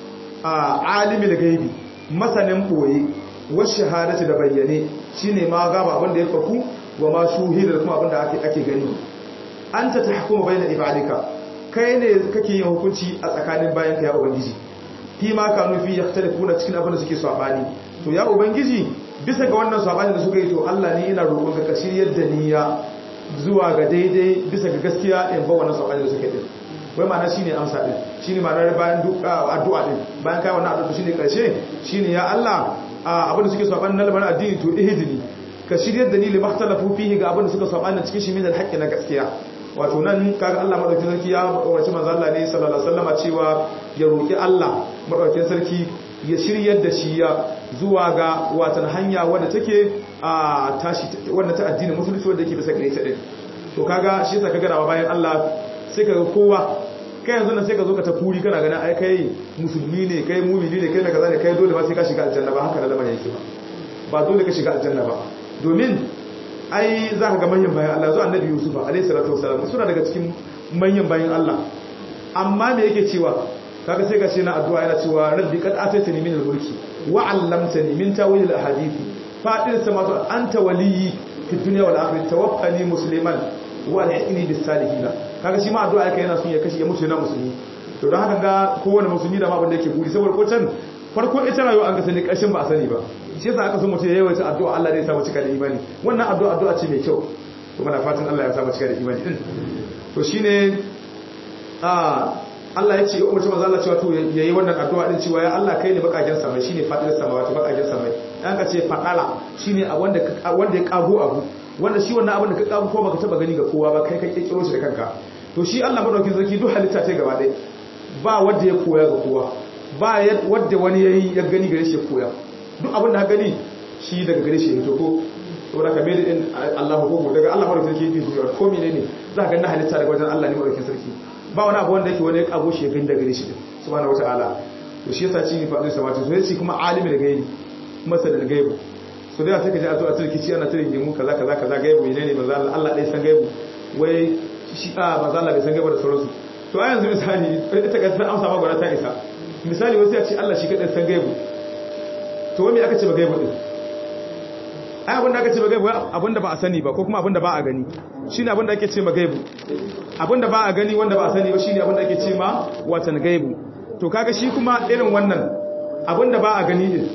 alimul gaibi masanin boye was shahadati da bayyane shine ma gaba abinda ya faku wa ma shuhida da kuma abinda ake gani anta tahkumu baina ibadika kai ne kake yin hukunci a tsakanin bayanka ya ubangiji fi ma kanu fi yakhtalifuna cikin abinda suke sabani to ya ubangiji bisa ga wannan sabani da suka yi to Allah ne yana roƙon ka shiryar da niyya zuwa ga daidai bisa ga gaskiya in ba wannan sabani da suka yi wai ma'ana shine amsa din shine ma'anar bayan addu'a din bayan kai wannan addu'a shine karshe shine ya Allah abin da suke sabani na lamarin addini to ihdini ka shiryar da ni li makhtalafu fihi ga abin da suka sabani cikin shi min al-haqqi na gaskiya wato nan kaga Allah madaukakin sarki ya umarci manzo Allah ne sallallahu alaihi wasallam cewa ya roki Allah madaukakin sarki ya shiryar da shi ya zuwa ga watan hanya wadda take tashi wadda ta addinin musulunci wadda yake bisa gare ta din to kaga shi yasa kaga dawa bayan Allah sai kaga kowa kai yanzu nan sai ka zo ka ta kuri kana ganin ai kai musulmi ne kai mu'mini ne kai na kaza ne kai dole ba sai ka shiga aljanna ba haka da lamarin yake ba dole ka shiga aljanna ba domin ai za ka ga manyan bayan Allah zuwa annabi Yusuf alayhi salatu wasalam suna daga cikin manyan bayan Allah amma me yake cewa kaga sai ka ce na addu'a yana cewa rabbi qad ataitani min al-mulki wa 'allamtani min tawil al-ahadith fa'il samawati anta waliyyi fid dunya wal akhirati tawaffani musliman wa alhiqni bis salihin kaga shi ma addu'a yake yana son ya kashi ya mutu yana musulmi to don haka ga kowane musulmi da ma abin da yake buri saboda ko can farko ita rayuwa an ga sani karshen ba a sani ba shi yasa aka so mutum ya yawaita addu'a Allah zai sa mu cika da imani wannan addu'a ce mai kyau to muna fatan Allah ya sa mu cika da imani din to shine Allah ya ce umarci manzo Allah cewa to yayi wannan addu'a din cewa ya Allah kai ne bakajen samai shine fadil samawati bakajen samai dan ka ce fadala shine wanda ya kago abu wanda shi wannan abin da ka kago ko baka taba gani ga kowa ba kai ka kirkiro shi da kanka to shi Allah madaukakin sarki duk halitta ta gaba dai ba wanda ya koya ga kowa ba wanda wani yayi ya gani gare shi ya koya duk abin da ka gani shi daga gare shi ya to ko saboda ka mai din Allah ko daga Allah madaukakin sarki yake ko menene za ka ga na halitta daga wajen Allah ne madaukakin sarki ba wani abu wanda yake wani kago shi gani daga shi subhanahu wataala to shi yasa ci ni fa zai samata to yace kuma alimul gaibi masalan gaibi so da sai ka ji a zo a tsirkici ana tsirin gimu kaza kaza kaza gaibu menene manzo Allah dai san gaibu wai shi manzo Allah bai san gaibu da sauransu to a yanzu misali ita ga san amsa magana ta isa misali wasu ya ce Allah shi kadai san gaibu to wai me aka ce ba gaibu din ai abin da aka ce ba gaibu abin da ba a sani ba ko kuma abin da ba a gani shine abin da ake ce ma gaibu abin da ba a gani wanda ba a sani ba shine abin da ake ce ma watan gaibu to kaga shi kuma irin wannan abin da ba a gani din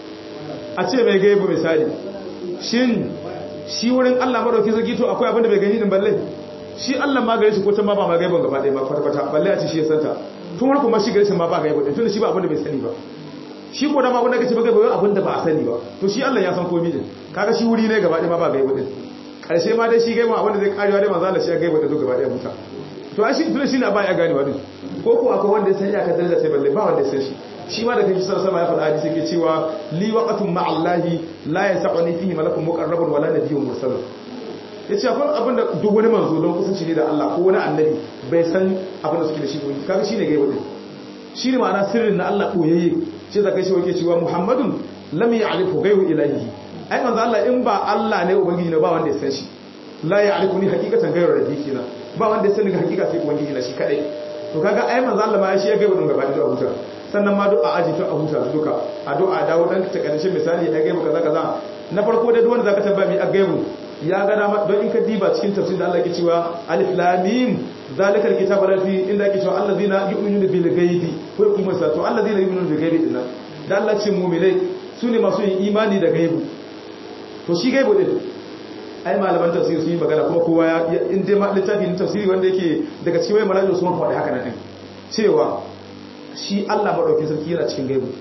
a ce mai gaibu misali shin shi wurin Allah madauki zaki to akwai abin da bai gani din balle shi Allah ma gare shi ko ta ma ba ma gaibun gaba ɗaya ma kwata-kwata balle a ce shi ya santa tun wani kuma shi gare shi ma ba gaibu din tun shi ba abin da bai sani ba shi ko da ma abin da kace ba gaibu abin da ba a sani ba to shi Allah ya san komai din kaga shi wuri ne gaba ɗaya ma ba gaibu din karshe ma dai shi gaibu abin da zai karewa dai manzo Allah shi ya gaibu da duk gaba ɗaya muta to ai shi tun shi na ba ya gane wa din ko akwai wanda ya san ya ka daraja sai balle ba wanda ya san shi ma da kai sallallahu alaihi wasallam ya faɗa hadisi yake cewa li waqatun ma'allahi la yasaqani fihi malakun muqarrabun wala nabiyyun mursal yace akwai abin da duk wani manzo don kusanci ne da Allah ko wani annabi bai san abin da suke da shi ba kaga shine gaibu din shine ma'ana sirrin na Allah boyayye ce zaka shi yake cewa Muhammadun lam ya'rifu ghayru ilahihi ai manzo Allah in ba Allah ne ubangiji ne ba wanda ya san shi la ya'rifuni haqiqatan ghayru rabbikina ba wanda ya san ga haqiqa sai ubangiji na shi kadai to kaga ai manzo Allah ma shi ya gaibu din gaba da huta sannan ma duk a aji ta a huta duka a do'a dawo dan ta karshen misali ya gaibu kaza kaza na farko da duk wanda zaka tambaya mi a gaibu ya ga dama don in ka diba cikin tafsir da Allah yake cewa alif lam mim zalikal kitabu la fi inda yake cewa allazina yu'minuna bil ghaibi ko kuma sa to allazina yu'minuna bil ghaibi dinnan da Allah ce mu'minai sune masu yin imani da gaibu to shi gaibu din ai malaman tafsiri sun yi magana kuma kowa ya in dai littafin tafsiri wanda yake daga cikin wayan malaman sun faɗi haka nan cewa shi Allah madaukakin sarki yana cikin gaibu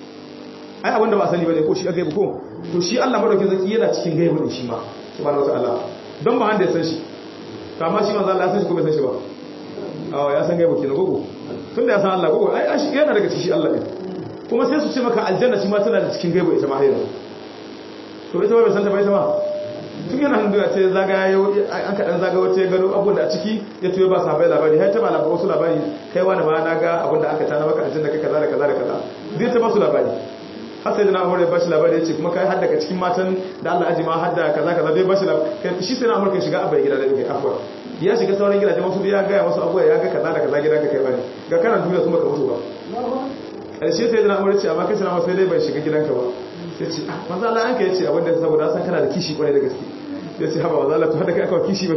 ai abinda ba sani bane ko shi a gaibu ko to shi Allah madaukakin sarki yana cikin gaibu din shi ma subhanahu wataala don ba handa ya san shi to amma shi manzo Allah ya san shi ko bai san shi ba ya san gaibu kenan gogo tunda ya san Allah gogo ai shi yana daga cikin shi Allah din kuma sai su ce maka aljanna shi ma tana da cikin gaibu ita ma hayar to ita ba bai san ta ba ita ma tun yana hannu a ce zagayo an kaɗan zagayo ce gano abun da a ciki ya tuyo ba sahabai labari har ta ba labarai wasu labari kai wani ba na ga abun da aka tana maka aljanna kai kaza da kaza da kaza zai ta ba su labari har sai da na amurka ba shi labari ya ce kuma kai har daga cikin matan da Allah aji ma har da kaza kaza bai ba shi labari shi sai na amurka shiga abai gida da yake afuwa ya shiga sauran gidajen wasu ya gaya wasu abuwa ya ga kaza da kaza gidan ka kai bane ga kanan duniya sun baka mutu ba ƙarshe sai da na amurka ce amma kai sai sai dai ban shiga gidanka ba sai ce manzo Allah an kai ce abinda saboda san kana da kishi kwarai da gaske ya ce haba manzo Allah to hada kai aka kishi ba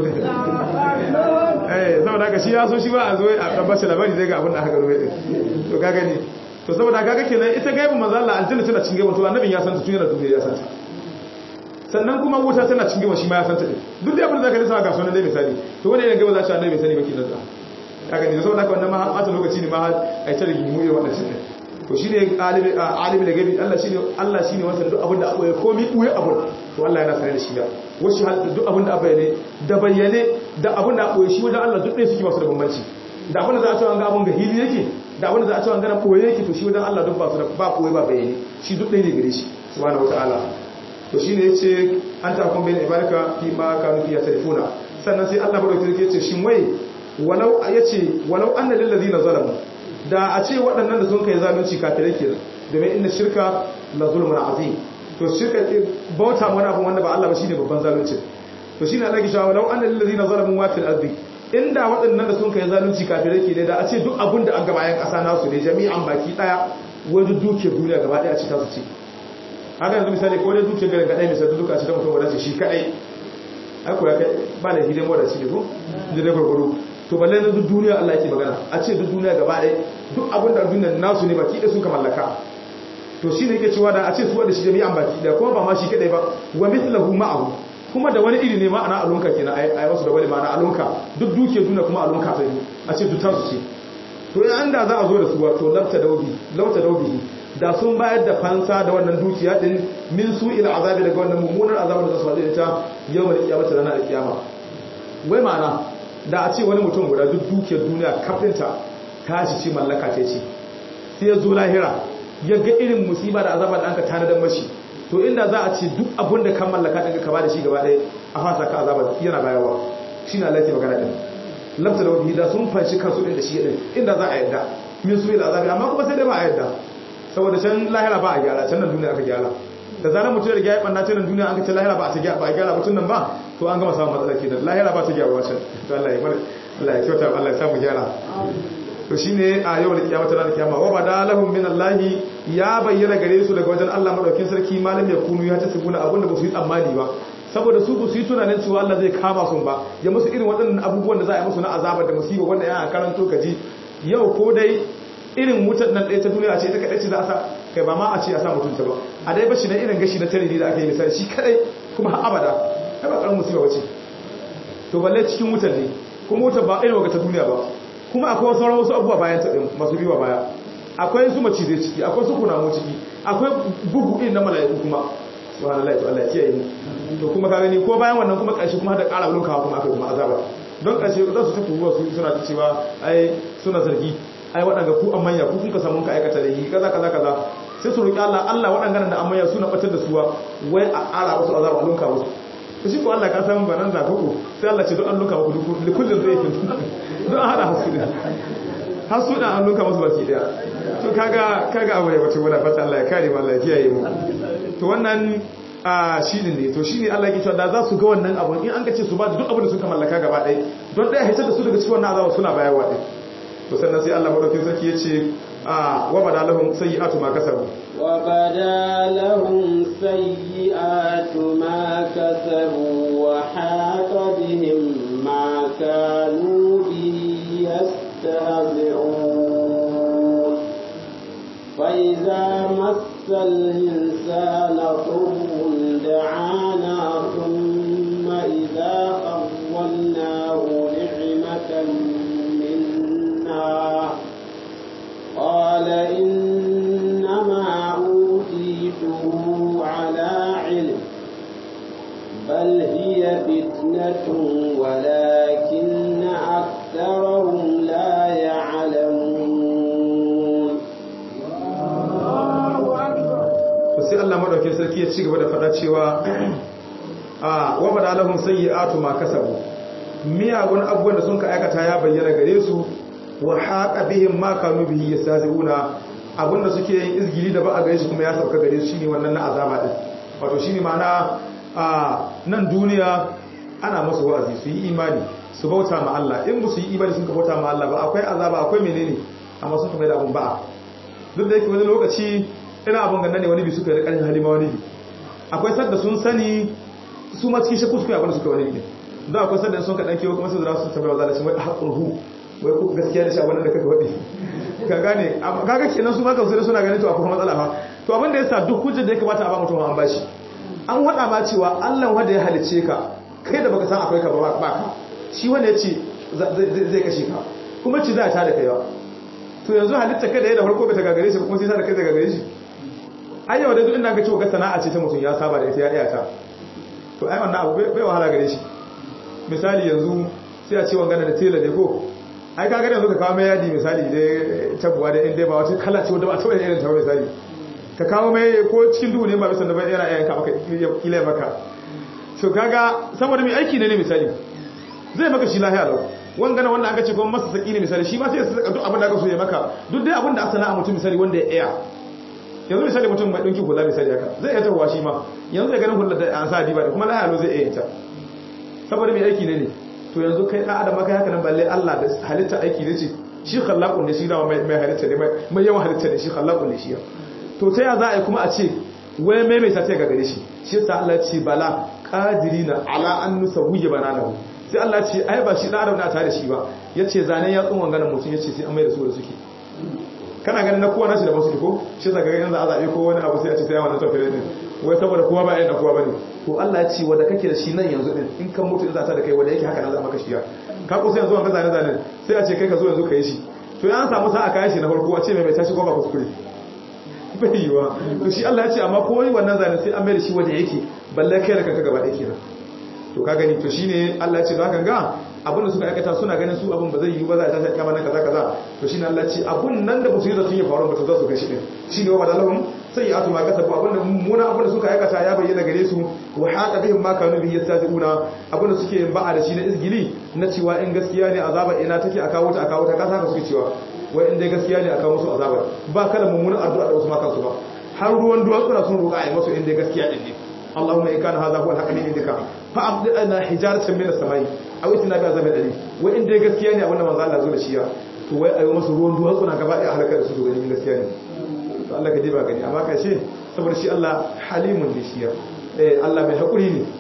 saboda haka shi ya so shi ba a zo a bashi labari zai ga abin da aka rubuta din to ka gani to saboda kaga kenan ita gaibu manzo Allah aljanna tana cikin gaibu to annabin ya san ta tun yana duniya ya san ta sannan kuma wuta tana cikin gaibu shi ma ya san ta duk da abin da zaka lissa ga sunan dai misali to wanda yana gaibu za ta annabi bai sani ba kidan da ka gani saboda haka wannan ma a lokaci ne ma ai ta rigimu irin wannan shi to shi ne alimi da gabi Allah shi ne wanda duk abin da akwai komi ɓuye abin to Allah yana sane da shi da wasu halittu duk abin da abai da bayyane da abin da akwai shi wajen Allah duk ɗaya suke masu da bambanci da abin da za a cewa ga abin ga hili yake da abin da za a cewa ga ɓoye yake to shi wajen Allah duk ba su da ba ɓoye ba bayyane shi duk ɗaya ne gare shi subhanahu wataala to shi ne yace an ta kun bayyana ibaraka fi ma kanu fi yasrifuna sannan sai Allah madaukakin sarki yace shin wai walau anna lil ladina zalamu da a ce waɗannan da sun kai zalunci kafirai kenan domin inda shirka la zulmun azim to shirka bauta wani abu wanda ba Allah ba shine babban zalunci to shine Allah ya shawo law annal ladina zalamu wa fil ardi inda waɗannan da sun kai zalunci kafirai kenan da a ce duk abun da an ga bayan ƙasa nasu ne jami'an baki daya wani duke duniya gaba daya a cikin su ce haka yanzu misali ko dai duke garin kadai misali duka a cikin mutum wanda shi kadai ai ko ya kai ba da hidan wanda shi ne ko da dai gurguru to balle na duk duniya Allah yake magana a ce duk duniya gaba ɗaya duk abin da duniyar nasu ne baki ɗaya sun ka mallaka to shi ne yake cewa da a ce su wanda shi jami'an baki ɗaya kuma ba ma shi kaɗai ba wa mithlahu ma'ahu kuma da wani iri ne ma'ana alunka kenan ai wasu da wani ma'ana alunka duk dukiyar duniya kuma alunka ta yi a ce duk tasu ce to in da za a zo da su wato lauta daubi da sun bayar da fansa da wannan dukiya din min su ila azabi daga wannan mummunar azabar da za su faɗi da ita yawmal qiyamati ranar alkiyama wai ma'ana da a ce wani mutum guda duk dukiyar duniya kafinta ta shi ce mallaka ta ce sai ya zo lahira ya ga irin musiba da azaba da an ka tanadar mashi to inda za a ce duk abin da kan mallaka ɗin ka ba da shi gaba ɗaya a fasa ka azaba yana bayarwa shi na Allah ke magana ɗin lafta da wani da sun fanshi kansu ɗin da shi ɗin inda za a yadda min su da azabi amma kuma sai dai ba a yadda saboda can lahira ba a gyara can nan duniya aka gyara da zanen mutum da ya ɓanna ta nan duniya an ka ce lahira ba a gyara mutum nan ba to an gama samun matsala kenan lahira ba ta gyara can to Allah ya kyauta Allah ya samu gyara to shine a yau da kiyama ranar kiyama wa bada lahum min Allah ya bayyana gare su daga wajen Allah madaukakin sarki malam ya kunu ya tasbuna abinda ba su yi tsammani ba saboda su ba su yi tunanin cewa Allah zai kama su ba ya musu irin waɗannan abubuwan da za a yi musu na azaba da musiba wanda yana karanto gaji yau ko dai irin wutar nan ɗaya ta duniya ce ta kaɗai ce za a sa kai ba ma a ce a sa mutunta ba a dai bashi na irin gashi na tarihi da aka yi misali shi kaɗai kuma har abada ai ba ƙarar musiba wace to balle cikin wutar ne kuma wutar ba irin waga ta duniya ba kuma akwai sauran wasu abubuwa bayan ta ɗin masu biwa baya akwai su macizai ciki akwai su kunamu ciki akwai bugu irin na mala'iku kuma subhanallahi to Allah ya kiyaye mu to kuma ka gani ko bayan wannan kuma ƙarshe kuma da ƙara bulunka kuma akai kuma azaba don ƙarshe za su tafi ruwa su suna ta cewa ai suna zargi ai waɗanda ku amanya ku kun ka samu ka aikata da yi kaza sai su roƙi Allah waɗanda da amanya suna batar da suwa wai a ƙara musu azaba a lunka musu to shi ko Allah ka san banan da koko sai Allah ce don an lunka muku duk kullun zai fin don an hada hasu da an lunka musu baki daya to kaga abu ne wato wala fata Allah ya kare mu Allah ya kiyaye mu to wannan shi ne to shi ne Allah ya cewa da za su ga wannan abu in an ka ce su ba duk abin da suka mallaka gaba ɗaya don ɗaya haitar da su daga cikin wannan azaba suna bayarwa ɗaya to sannan sai Allah madaukakin sarki ya ce wa bada lahum sayyi'atu ma kasabu wa bada lahum sayyi'atu ma kasabu wa haqa bihim ma kanu bihi yastahzi'un fa idza massal insana dhurrun da'ana thumma idza khawwalnahu ni'matan قال إنما أوتيته على علم بل هي فتنة ولكن أكثرهم لا يعلمون sai Allah madaukakin sarki ya ci gaba da faɗa cewa wa bada lahum sayyi'atu ma kasabu miyagun abubuwan da sun ka aikata ya bayyana gare su wa haqa bihim ma kanu bihi yastahzi'una abinda suke yin izgili da ba a gare shi kuma ya sauka gare su shine wannan na azaba din wato shine ma'ana nan duniya ana musu wa'azi su yi imani su bauta ma Allah in ba su yi imani sun ka bauta ma Allah ba akwai azaba akwai menene amma sun kuma da abun ba'a duk da yake wani lokaci ina abun ganna ne wani bi suka yi ƙarin halima wani bi akwai sadda sun sani su ma cikin shakku suka yi abin da suka wani bi da akwai sadda sun ka dan kewa kuma sai za su tabbata zalunci wai haqqul wai ku gaskiya da shi abin da kaka wadi ka gane kaga kenan su ma kansu suna ganin to akwai matsala fa to abin da yasa duk hujjar da ya kamata a ba mutum an bashi an wada ma cewa Allah wanda ya halice ka kai da baka san akwai ka ba ka shi wanda ya ce zai kashe ka kuma ci za ta da kaiwa to yanzu halitta kai da ya da farko ka ta gagare shi kuma sai ta da kai ta gagare shi ai yau da duk inda ka ce ga sana'a ce ta mutum ya saba da ita ya iya ta to ai wannan abu bai wahala gare shi misali yanzu sai a ce wangana da tela ne ko ai ka gane yanzu ka kawo mai yadi misali dai tabuwa da inda ba wata kala ce wanda ba taɓa irin ta misali ka kawo mai ko cikin duhu ne ba bisa da ba yana yanka maka kila maka to kaga saboda mai aiki ne misali zai maka shi lahiya lau wangana wanda aka ce kuma masa saki ne misali shi ma sai ya saka duk abin da aka so ya maka duk dai abin da aka sana'a mutum misali wanda ya iya yanzu misali mutum mai dinki hula misali haka zai iya tahowa shi ma yanzu ya ganin hula da an sa diba da kuma lahiya lau zai iya ta saboda mai aiki ne to yanzu kai dan adam kai haka nan balle Allah da halitta aiki ne ce shi khallaqun ne shi da mai halitta ne mai yawan halitta ne shi khallaqun ne shi to ta ya za a yi kuma a ce wai mai ta ga gare shi shi yasa Allah ya ce bala qadirina ala an nusawwiya bananahu sai Allah ya ce ai ba shi dan adam na tare da shi ba yace zanen ya tsunwan ganin mutum yace sai an mai da su da suke kana ganin na kowa nashi da masu ko shi yasa ga yanzu a zabe ko wani abu sai a ce sai wannan tafire ne wai saboda kowa ba yana kowa bane to Allah ya ce wanda kake da shi nan yanzu din in kan mutu in za ta da kai wanda yake haka nan za maka shiya ka ko sai yanzu an ga zane zane sai a ce kai ka zo yanzu ka yi shi to ya an samu sa'a kai shi na farko a ce mai tashi ko ba kuskure bai yiwa to shi Allah ya ce amma ko wani wannan zane sai an mai da shi wanda yake balle kai da kanka gaba ɗaya kenan to ka gani to shine Allah ya ce za ka ga abin da suka aikata suna ganin su abin ba zai yi ba za ta kama nan kaza kaza to shine Allah ya ce abun nan da ba su yi da sun yi faru ba to za su kai shi din shine wa badalahum sai ya atuma kasabu abinda mummuna abinda suka aikata ya bayyana gare su wa haqa bihim ma kanu bihi yastazibuna abinda suke yin ba'a da shi na izgili na cewa in gaskiya ne azaba ina take aka wuta kasa haka suke cewa wai in dai gaskiya ne aka musu azaba ba kala mummunan addu'a da wasu ma kansu ba har ruwan duwatsuna sun roƙa a yi masu in dai gaskiya din ne Allahumma in kana hadha huwa al-haqq min indika fa abdi ana hijaratan min as-samai aw itina bi azabin alim wai in dai gaskiya ne abinda manzo Allah zo da shi ya to wai ayi masu ruwan duwatsuna gaba ɗaya halaka da su to ganin gaskiya ne to Allah ka diba gani amma kashe saboda shi Allah halimun ne shi ya Allah mai hakuri ne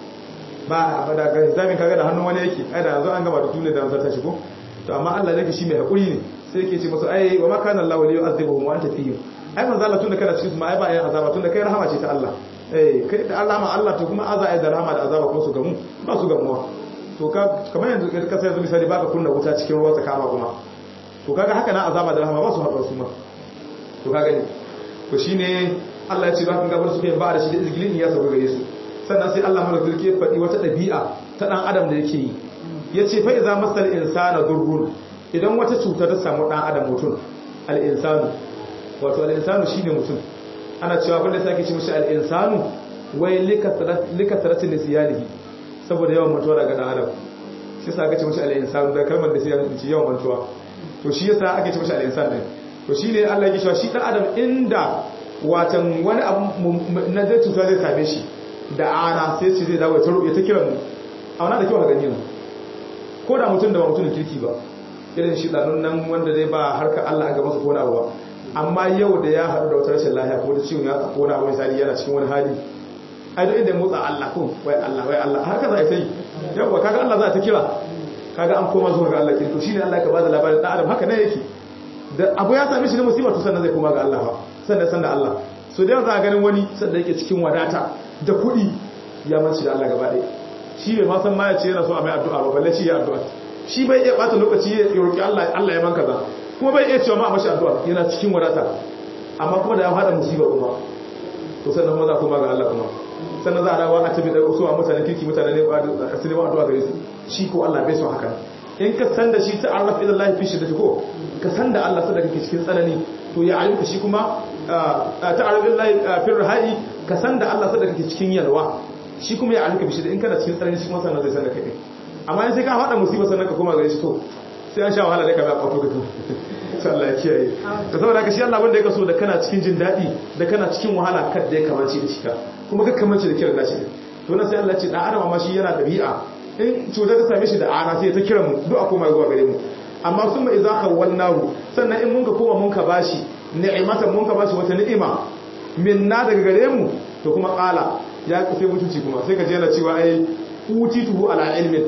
ba abada ga zamin kaga da hannun wani yake ai da yanzu an gaba da tune da ta shigo to amma Allah ne shi mai hakuri ne sai yake ce musu ai wa ma kana Allah liyu'adhibuhum wa anta fihim ai manzo Allah tunda kana cikin su ma ai ba ai azaba tunda kai rahama ce ta Allah kai da Allah ma Allah to kuma azaba da rahama da azaba kuma su gamu ba su gamuwa to kamar yanzu ka sai yanzu misali baka kunna wuta cikin ruwa ta kama kuma to kaga haka na azaba da rahama ba su haɗa su ma to kaga ne to shine Allah ya ce ba kan gabar su kai ba da shi da izgilin ya sauka gare su sannan sai Allah mara zulke faɗi wata ɗabi'a ta ɗan adam da yake yi yace fa iza masal insana durrun idan wata cuta ta samu ɗan adam mutum al insanu wato al insanu shine mutum ana cewa abin da sake ce mishi al insanu wai likatrat nisyanihi saboda yawan mutuwa daga ɗan adam shi yasa aka ce mishi al insanu da kalmar da sai yawan mutuwa to shi yasa ake ce mishi al insan din to shine Allah ya cewa shi ɗan adam inda watan wani abu na zai cuta zai same shi da ana sai ce zai dawo ya ta kiran mu a wani da kyau a gani mu ko da mutum da ba mutum kirki ba irin shi ɗanun nan wanda zai ba harkar Allah a gaba su kona ba amma yau da ya haɗu da wata rashin lafiya ko da ciwon ya kona ba misali yana cikin wani hali ai duk inda motsa Allah ko wai Allah haka za a yi yawa kaga Allah za ta kira kaga an koma zuwa ga Allah kirki shine Allah ka ba da labarin ɗan adam haka ne yake da abu ya same shi ne musibar to sannan zai koma ga Allah ba sannan Allah so da za a ganin wani sanda yake cikin wadata da kuɗi ya manci da Allah gaba ɗaya shi bai ma san ma ya ce yana so a mai addu'a ba balle shi ya addu'a shi bai iya bata lokaci ya roki Allah ya manka za kuma bai iya cewa ma a mashi addu'a yana cikin wadata amma kuma da ya fada musiba kuma to sannan kuma za kuma ga Allah kuma sannan za a dawo a tabi da wasu mutanen kirki mutanen ne su neman addu'a gare su shi ko Allah bai so haka in ka san da shi ta'arraf ila Allah fi shiddati ko ka san da Allah sadaka kake cikin tsanani to ya ayyuka shi kuma ta'arraf ila Allah fi rahai ka san da Allah sadaka kake cikin yalwa shi kuma ya ayyuka bishi da in kana cikin tsanani shi kuma sannan zai san da kai amma in sai ka hada musiba sannan ka koma gare shi to sai an sha wahala da ka ba kwato ka to sai Allah ya kiyaye to saboda ka shi Allah wanda ya kaso da kana cikin jin dadi da kana cikin wahala kad da ya kamace da shi ka kuma ka kamace da kiran nashi to nan sai Allah ya ce dan adam ma shi yana dabi'a in cuta ta same shi da ana sai ta kira mu duk a koma zuwa gare mu amma sun ma idza khawalnahu sannan in mun ka koma mun ka bashi ni'imatan mun ka bashi wata ni'ima minna daga gare mu to kuma qala ya kafe mutunci kuma sai ka je yana cewa ai utituhu ala ilmin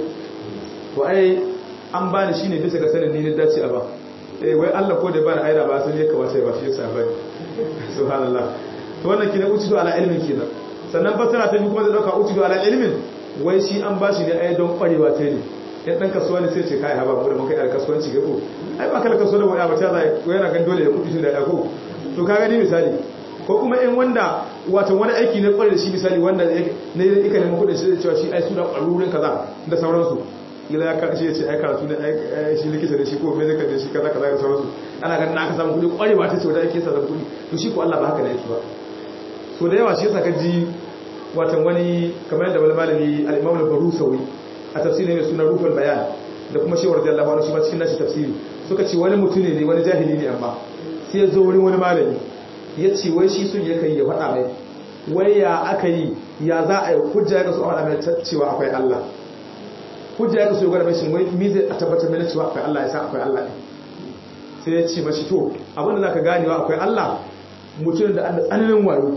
to ai an bani shine bisa ga sanin ni ne dace a ba wai Allah ko da bani aida ba san yake wace ba shi yasa bani subhanallah to wannan kina utitu ala ilmin kina sannan fasara ta bi kuma zai dauka utitu ala ilmin wai shi an bashi ne ai don kwarewa ta ne yan dan kasuwa ne sai ce kai haba mu da mun kai da kasuwanci ga ko ai ba kala kasuwa da waya ba ta zai ko yana gan dole ya kudi tun da ya ko to kaga ni misali ko kuma in wanda wato wani aiki ne kware da shi misali wanda ne yake neman kudin shi da cewa shi ai su da kwarurin kaza da sauransu ila ya karshe ya ce ai karatu ne ai shi likita da shi ko me zaka da shi kaza kaza da sauransu ana ganin aka samu kudi kwarewa ta ce wanda ake sa da kudi to shi ko Allah ba haka ne yake ba so da yawa shi yasa ka ji watan wani kamar yadda wani malami al-Imam al-Barusawi a tafsirin mai suna Ruhul Bayan da kuma Shehu radiyallahu anhu shi ma cikin nashi tafsiri suka ce wani mutum ne wani jahili ne amma sai ya zo wurin wani malami ya ce wai shi sun ya kai ya faɗa mai wai ya aka yi ya za a yi hujja ya kaso a faɗa mai cewa akwai Allah hujja ya kaso ya gwada mai shi wai mi zai a tabbatar mai cewa akwai Allah ya sa akwai Allah ne sai ya ce mashi to abinda za ka ganewa akwai Allah mutum da an da tsananin wayo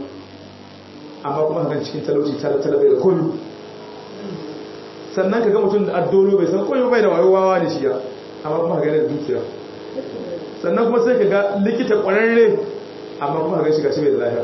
amma kuma hakan cikin talauci talabai da komi sannan ka ga mutum da addolo bai san koyo bai da wayowawa ne shi ya amma kuma haka da dukiya sannan kuma sai ka ga likita kwararre amma kuma haka shiga shi bai da lafiya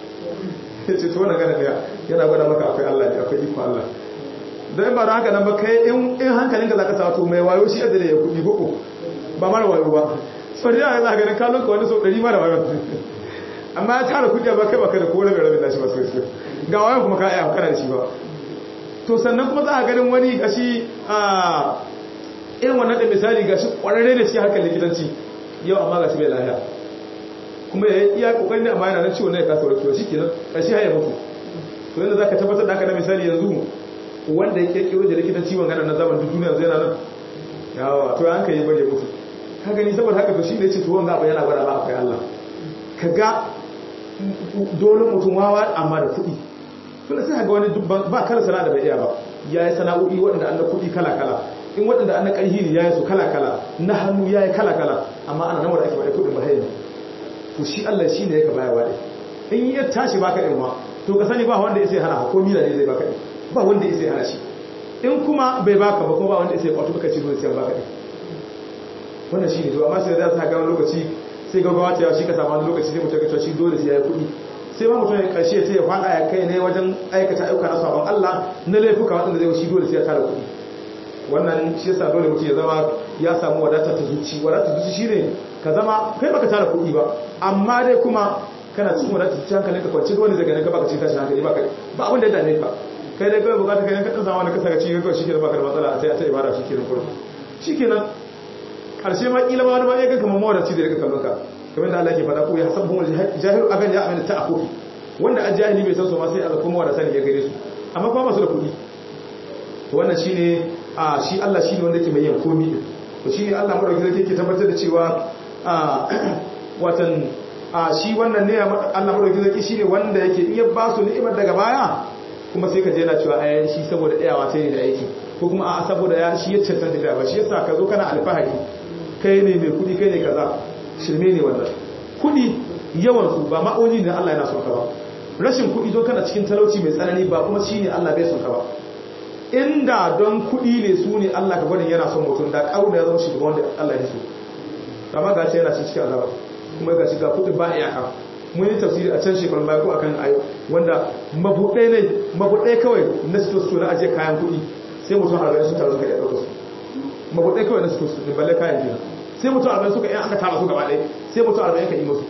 ya ce to wani gane ne yana gwada maka akwai Allah ne akwai iko Allah don ba da haka nan ba kai in hankalinka za ka sa to mai wayo shi yadda da ya kudi goko ba mara wayo ba sau da yawa za ka ganin kalon ka wani sau 100 mara wayo amma ya tara kudi ba kai baka da kowane mai rabin nashi ba sai ga wayan kuma ka iya kana da shi ba to sannan kuma za a ganin wani gashi a irin wannan da misali gashi kwararre da shi harkar likitanci yau amma gashi bai lafiya kuma ya iya kokarin amma yana nan ciwon ne ya kasa warkewa shikenan kashi haya mutu to yanda zaka tabbatar da haka na misali yanzu wanda ya kirkiro da likitan ciwon gana na zaman duniya zai yana nan yawa to an kai bare mutu ka gani saboda haka to shi ne yace to wanga abu yana gwada ba akwai Allah kaga dole mutum wawa amma da kuɗi tunda sai ga wani ba kala sana'a da bai iya ba yayi sana'o'i waɗanda an da kuɗi kala kala in waɗanda an da ƙarhi ne yayi su kala kala na hannu yayi kala kala amma ana nan wanda ake bada kuɗin mahaifi to shi Allah shi ne yake bayarwa dai in ya tashi baka ɗin ma to ka sani ba wanda ya sai hana ko mila ne zai baka ɗin ba wanda ya sai hana shi in kuma bai baka ba kuma ba wanda ya sai kwato baka ci dole sai baka ɗin wannan shi ne to amma sai da za ga wani lokaci sai gaggawa ta shi ka samu wani lokaci sai mutum ya shi dole sai ya yi kuɗi sai ma mutum ya karshe sai ya faɗa ya kai ne wajen aikata ayyuka na sabon Allah na laifuka waɗanda zai shi dole sai ya tara kuɗi wannan shi yasa dole mutum ya zama ya samu wadata ta zuci wadata ta zuci shine ka zama kai baka tara kuɗi ba amma dai kuma kana cikin wadata ta hankalin ka kwanci dole zai ganin ka baka cikin tashin hankali ba abin da ya dame ka kai dai kawai bukata kai ka dan samu wani kasa ga cikin kawai shikenan baka da matsala a sai a ta ibada shikenan kullum shikenan karshe ma kila ma wani ma ya ga kamar mawadaci da ya kallon ka kamar da Allah ke faɗa ko ya hasabbu jahilu agan ya amina ta akufi wanda ajahili bai san su ma sai aka kuma wadata ne ya gare su amma kuma masu da kuɗi to wannan shine shi Allah shine wanda yake mai yin komi din to shine Allah madaukakin yake tabbatar da cewa watan shi wannan ne Allah madaukakin shine wanda yake in ya ba su ni'imar daga baya kuma sai ka je yana cewa ai shi saboda tsayawa sai ne da aiki ko kuma saboda ya shi ya cancanta da ba shi yasa ka zo kana alfahari kai ne mai kuɗi kai ne kaza shirme ne wannan kudi yawan su ba ma'auni ne Allah yana son ka ba rashin kudi don kana cikin talauci mai tsanani ba kuma shine Allah bai son ka ba inda don kudi ne su ne Allah ka gwanin yana son mutum da kauna ya zama shugaban wanda Allah ya so amma ga ce yana cikin azaba kuma ga shi ga kudi ba iyaka mun yi tafsiri a can shekarun baya ko akan ayo wanda mabuɗai kawai na sito na ajiye kayan kudi sai mutum 40 sun taru suka iya ɗauka su mabuɗai kawai na sito ne balle kayan gina sai mutum 40 suka yi aka tara su gaba ɗaya sai mutum 40 ka yi musu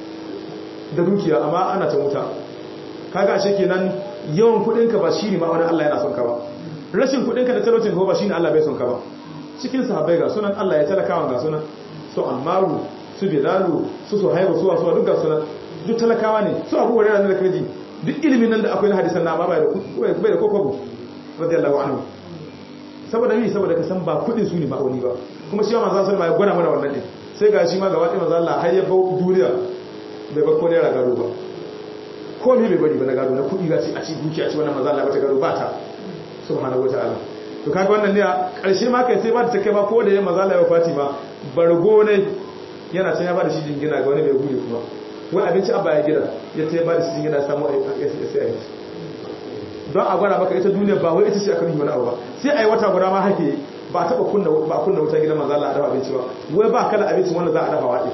da dukiya amma ana ta wuta kaga ashe kenan yawan kudinka ba shine ma wani Allah yana son ka ba rashin kudinka da talaucin ka ba shine Allah bai son ka ba cikin sahabbai ga sunan Allah ya talakawa ga sunan su Ammaru su Bilalu su Suhaibu su wasu duk ga sunan duk talakawa ne su Abu Hurairah da kaji duk ilimin nan da akwai na hadisan na ma bai da kokobo radiyallahu anhu saboda ni saboda ka san ba kudin su ne ba wani ba kuma shi ma manzo sallallahu alaihi wasallam ya gwada mana wannan din sai ga shi ma gaba ɗaya manzo Allah har ya bau duniya bai ba ko ne ra gado ba ko ne bai bari ba na gado na kudi ga ci a ci dukiya ci wannan manzo Allah ba ta gado ba ta subhanahu wataala to kaga wannan ne a ƙarshe ma kai sai ba ta kai ba ko da ya manzo Allah ya fati ba bargo ne yana can ya ba da shi jingina ga wani bai gure kuma wai abinci abba ya gida ya ta ba da shi jingina samu sai don a gwada maka ita duniya ba wai ita ce aka nuna wani abu ba sai a yi wata guda ma hake ba taɓa kunna wuta gidan manzo Allah a dafa abinci ba wai ba kala abinci wanda za a dafa waɗe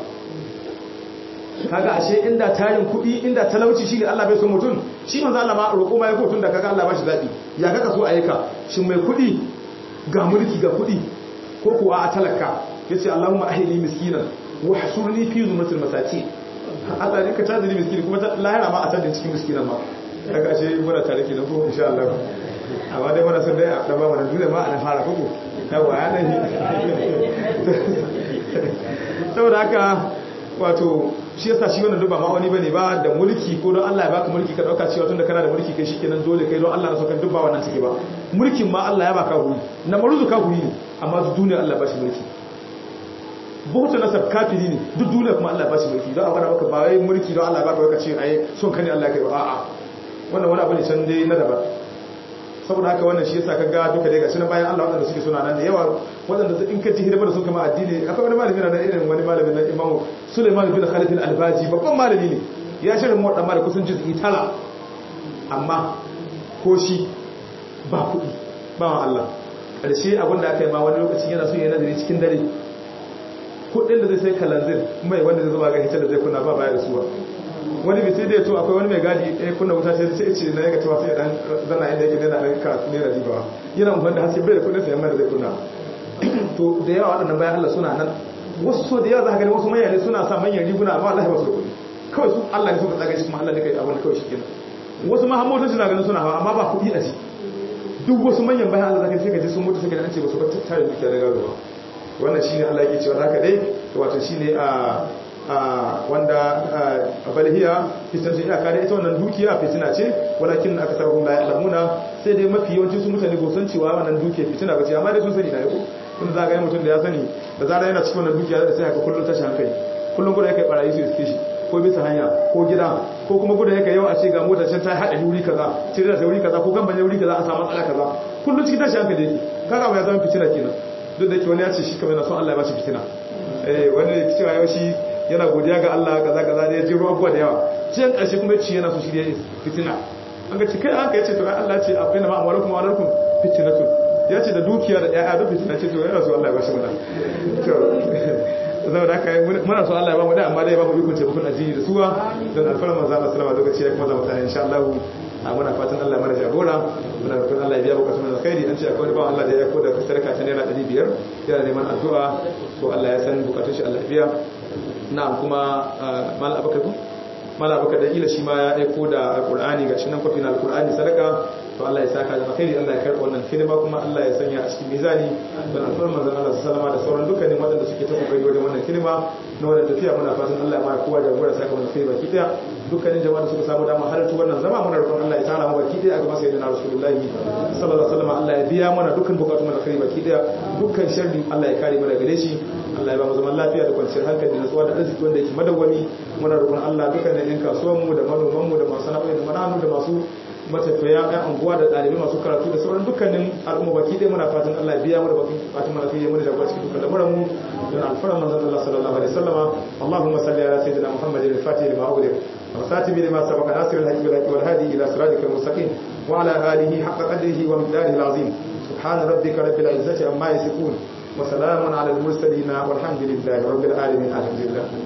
kaga ashe inda tarin kuɗi inda talauci shi ne Allah bai so mutum shi manzo Allah ma roƙo ma ya ko tun da kaga Allah ba shi zaɓi ya kaka so ayyuka shin mai kuɗi ga mulki ga kuɗi ko kuwa a talaka yace Allahumma ahli miskinan wa hasurni fi zumratil masakin Allah ne ka tada ni miskini kuma lahira ma a tada cikin miskinan ma kaga ashe muna tare ke ko insha Allah amma dai muna son dai a daba mana dole ma a fara koko yawa ya dai saboda haka wato shi yasa shi wannan duba ma'auni bane ba da mulki ko don Allah ya baka mulki ka dauka cewa tunda kana da mulki kai shikenan dole kai don Allah na so kan duba wannan take ba mulkin ma Allah ya baka huri na maruzu ka huri ne amma duk duniya Allah ba shi mulki buhutu nasab kafiri ne duk duniya kuma Allah ba shi mulki don a gwada maka ba wai mulki don Allah ya baka wai ka ce ai son ka ne Allah kai ba a'a wannan wani abu ne can dai na daban saboda haka wannan shi yasa kaga duka dai gashi na bayan Allah wadanda suke suna nan da yawa wadanda in ka ji hidima da sun kama addini akwai wani malami na irin wani malami na Imam Sulaiman bin Khalid al-Albaji babban malami ne ya shirin mu dan malami kusan juz'i 9 amma ko shi ba kudi ba wa Allah karshe abinda aka yi ma wani lokaci yana so ya nazari cikin dare kudin da zai sai kalanzir mai wanda zai zuba ga hitar da zai kunna ba baya da suwa wani bi sai dai to akwai wani mai gadi kunna wuta sai ce na yaga cewa sai dan zanna inda yake yana da karatu ne da riba yana amfani da haske bai da kudin sai mai da zai kunna to da yawa waɗannan bayan Allah suna nan wasu so da yawa za ka gani wasu manyan ne suna sa manyan riguna amma Allah ba su da kudi kawai su Allah ne suka tsaga shi kuma Allah ne kai abin kawai shikenan wasu ma hamotoci na ganin suna hawa amma ba kudi a ci duk wasu manyan bayan Allah zaka sai ka ji sun mutu suka an ce ba su ba tare da dukiya da gado ba wannan shine Allah yake cewa haka dai wato shine a wanda balhiya fitnatu iyaka da ita wannan dukiya fitina ce walakin aksaruhum la ya'lamuna sai dai mafi yawanci su mutane ba san cewa wannan dukiya fitina ba ce amma dai sun sani da yako kun za ga yi mutum da ya sani da zarar yana cikin wannan dukiya da sai haka kullun tashi hankali kullun gudu yake barayi su iske shi ko bisa hanya ko gida ko kuma gudu yake yau a ce ga motar can ta haɗa wuri kaza cire da wuri kaza ko kamban wuri kaza a samu matsala kaza kullun cikin tashi hankali yake kaga ba ya zama fitina kenan duk da yake wani ya ce shi kamar yana son Allah ya ba shi fitina wani ne cewa yau shi yana godiya ga Allah kaza kaza da ya jiro abuwa da yawa cikin ƙarshe kuma yace yana so shi da fitina an ga cikai an ka yace to Allah ce akwai na ma'amalakum wa alaikum fitnatu yace da dukiya da ƴaƴa da fitina ce to yana so Allah ya bashi mana to saboda haka muna so Allah ya ba mu da amma dai ya ba mu ikon taimakon addini da suwa dan alfarma manzo Allah sallallahu alaihi wasallam lokaci ya kuma zama tare insha Allah muna fatan Allah mana jagora muna fatan Allah ya biya bukatun mu alkhairi an ce akwai ba Allah da ya koda sarka ta naira 500 yana neman addu'a to Allah ya san bukatun shi Allah ya biya na'am kuma mala abaka da ila shi ma ya aiko da alqur'ani gashi nan kofi na alqur'ani sadaka to Allah ya saka da alkhairi Allah ya karɓa wannan hidima kuma Allah ya sanya a cikin mizani don alfarman manzon Allah sallama da sauran dukkanin waɗanda suke ta kokari wajen wannan hidima na wannan tafiya muna fatan Allah ya mara kowa da gura saka wannan hidima baki daya dukkanin jama'a da suka samu dama halarta wannan zama muna roƙon Allah ya tara mu baki daya a gaban sayyidina Rasulullahi sallallahu alaihi wasallam Allah ya biya mana dukkan bukatun mu da alkhairi baki daya dukkan sharri Allah ya kare mu daga gare shi Allah ya ba mu zaman lafiya da kwanciyar hankali da nutsuwa da arziki wanda yake madawwami muna roƙon Allah dukkanin yan kasuwan mu da manoman mu da masu sana'o'i da mananu da masu matafiya ɗan anguwa da ɗalibai masu karatu da sauran dukkanin al'umma baki ɗaya muna fatan Allah ya biya mu da bakin fatan mana kai mu da jagora cikin dukkan lamuran mu don alfaran manzon Allah sallallahu alaihi wasallama Allahumma salli ala sayyidina Muhammadin al-Fatih lima ughliq wa khatimi lima sabaqa nasir al-haqq bil haqq wal hadi ila siratikal mustaqim wa ala alihi haqqa qadrihi wa miqdarihi al-azim subhana rabbika rabbil izzati amma yasifun wa salamun ala al-mursalin walhamdulillahi rabbil alamin alhamdulillah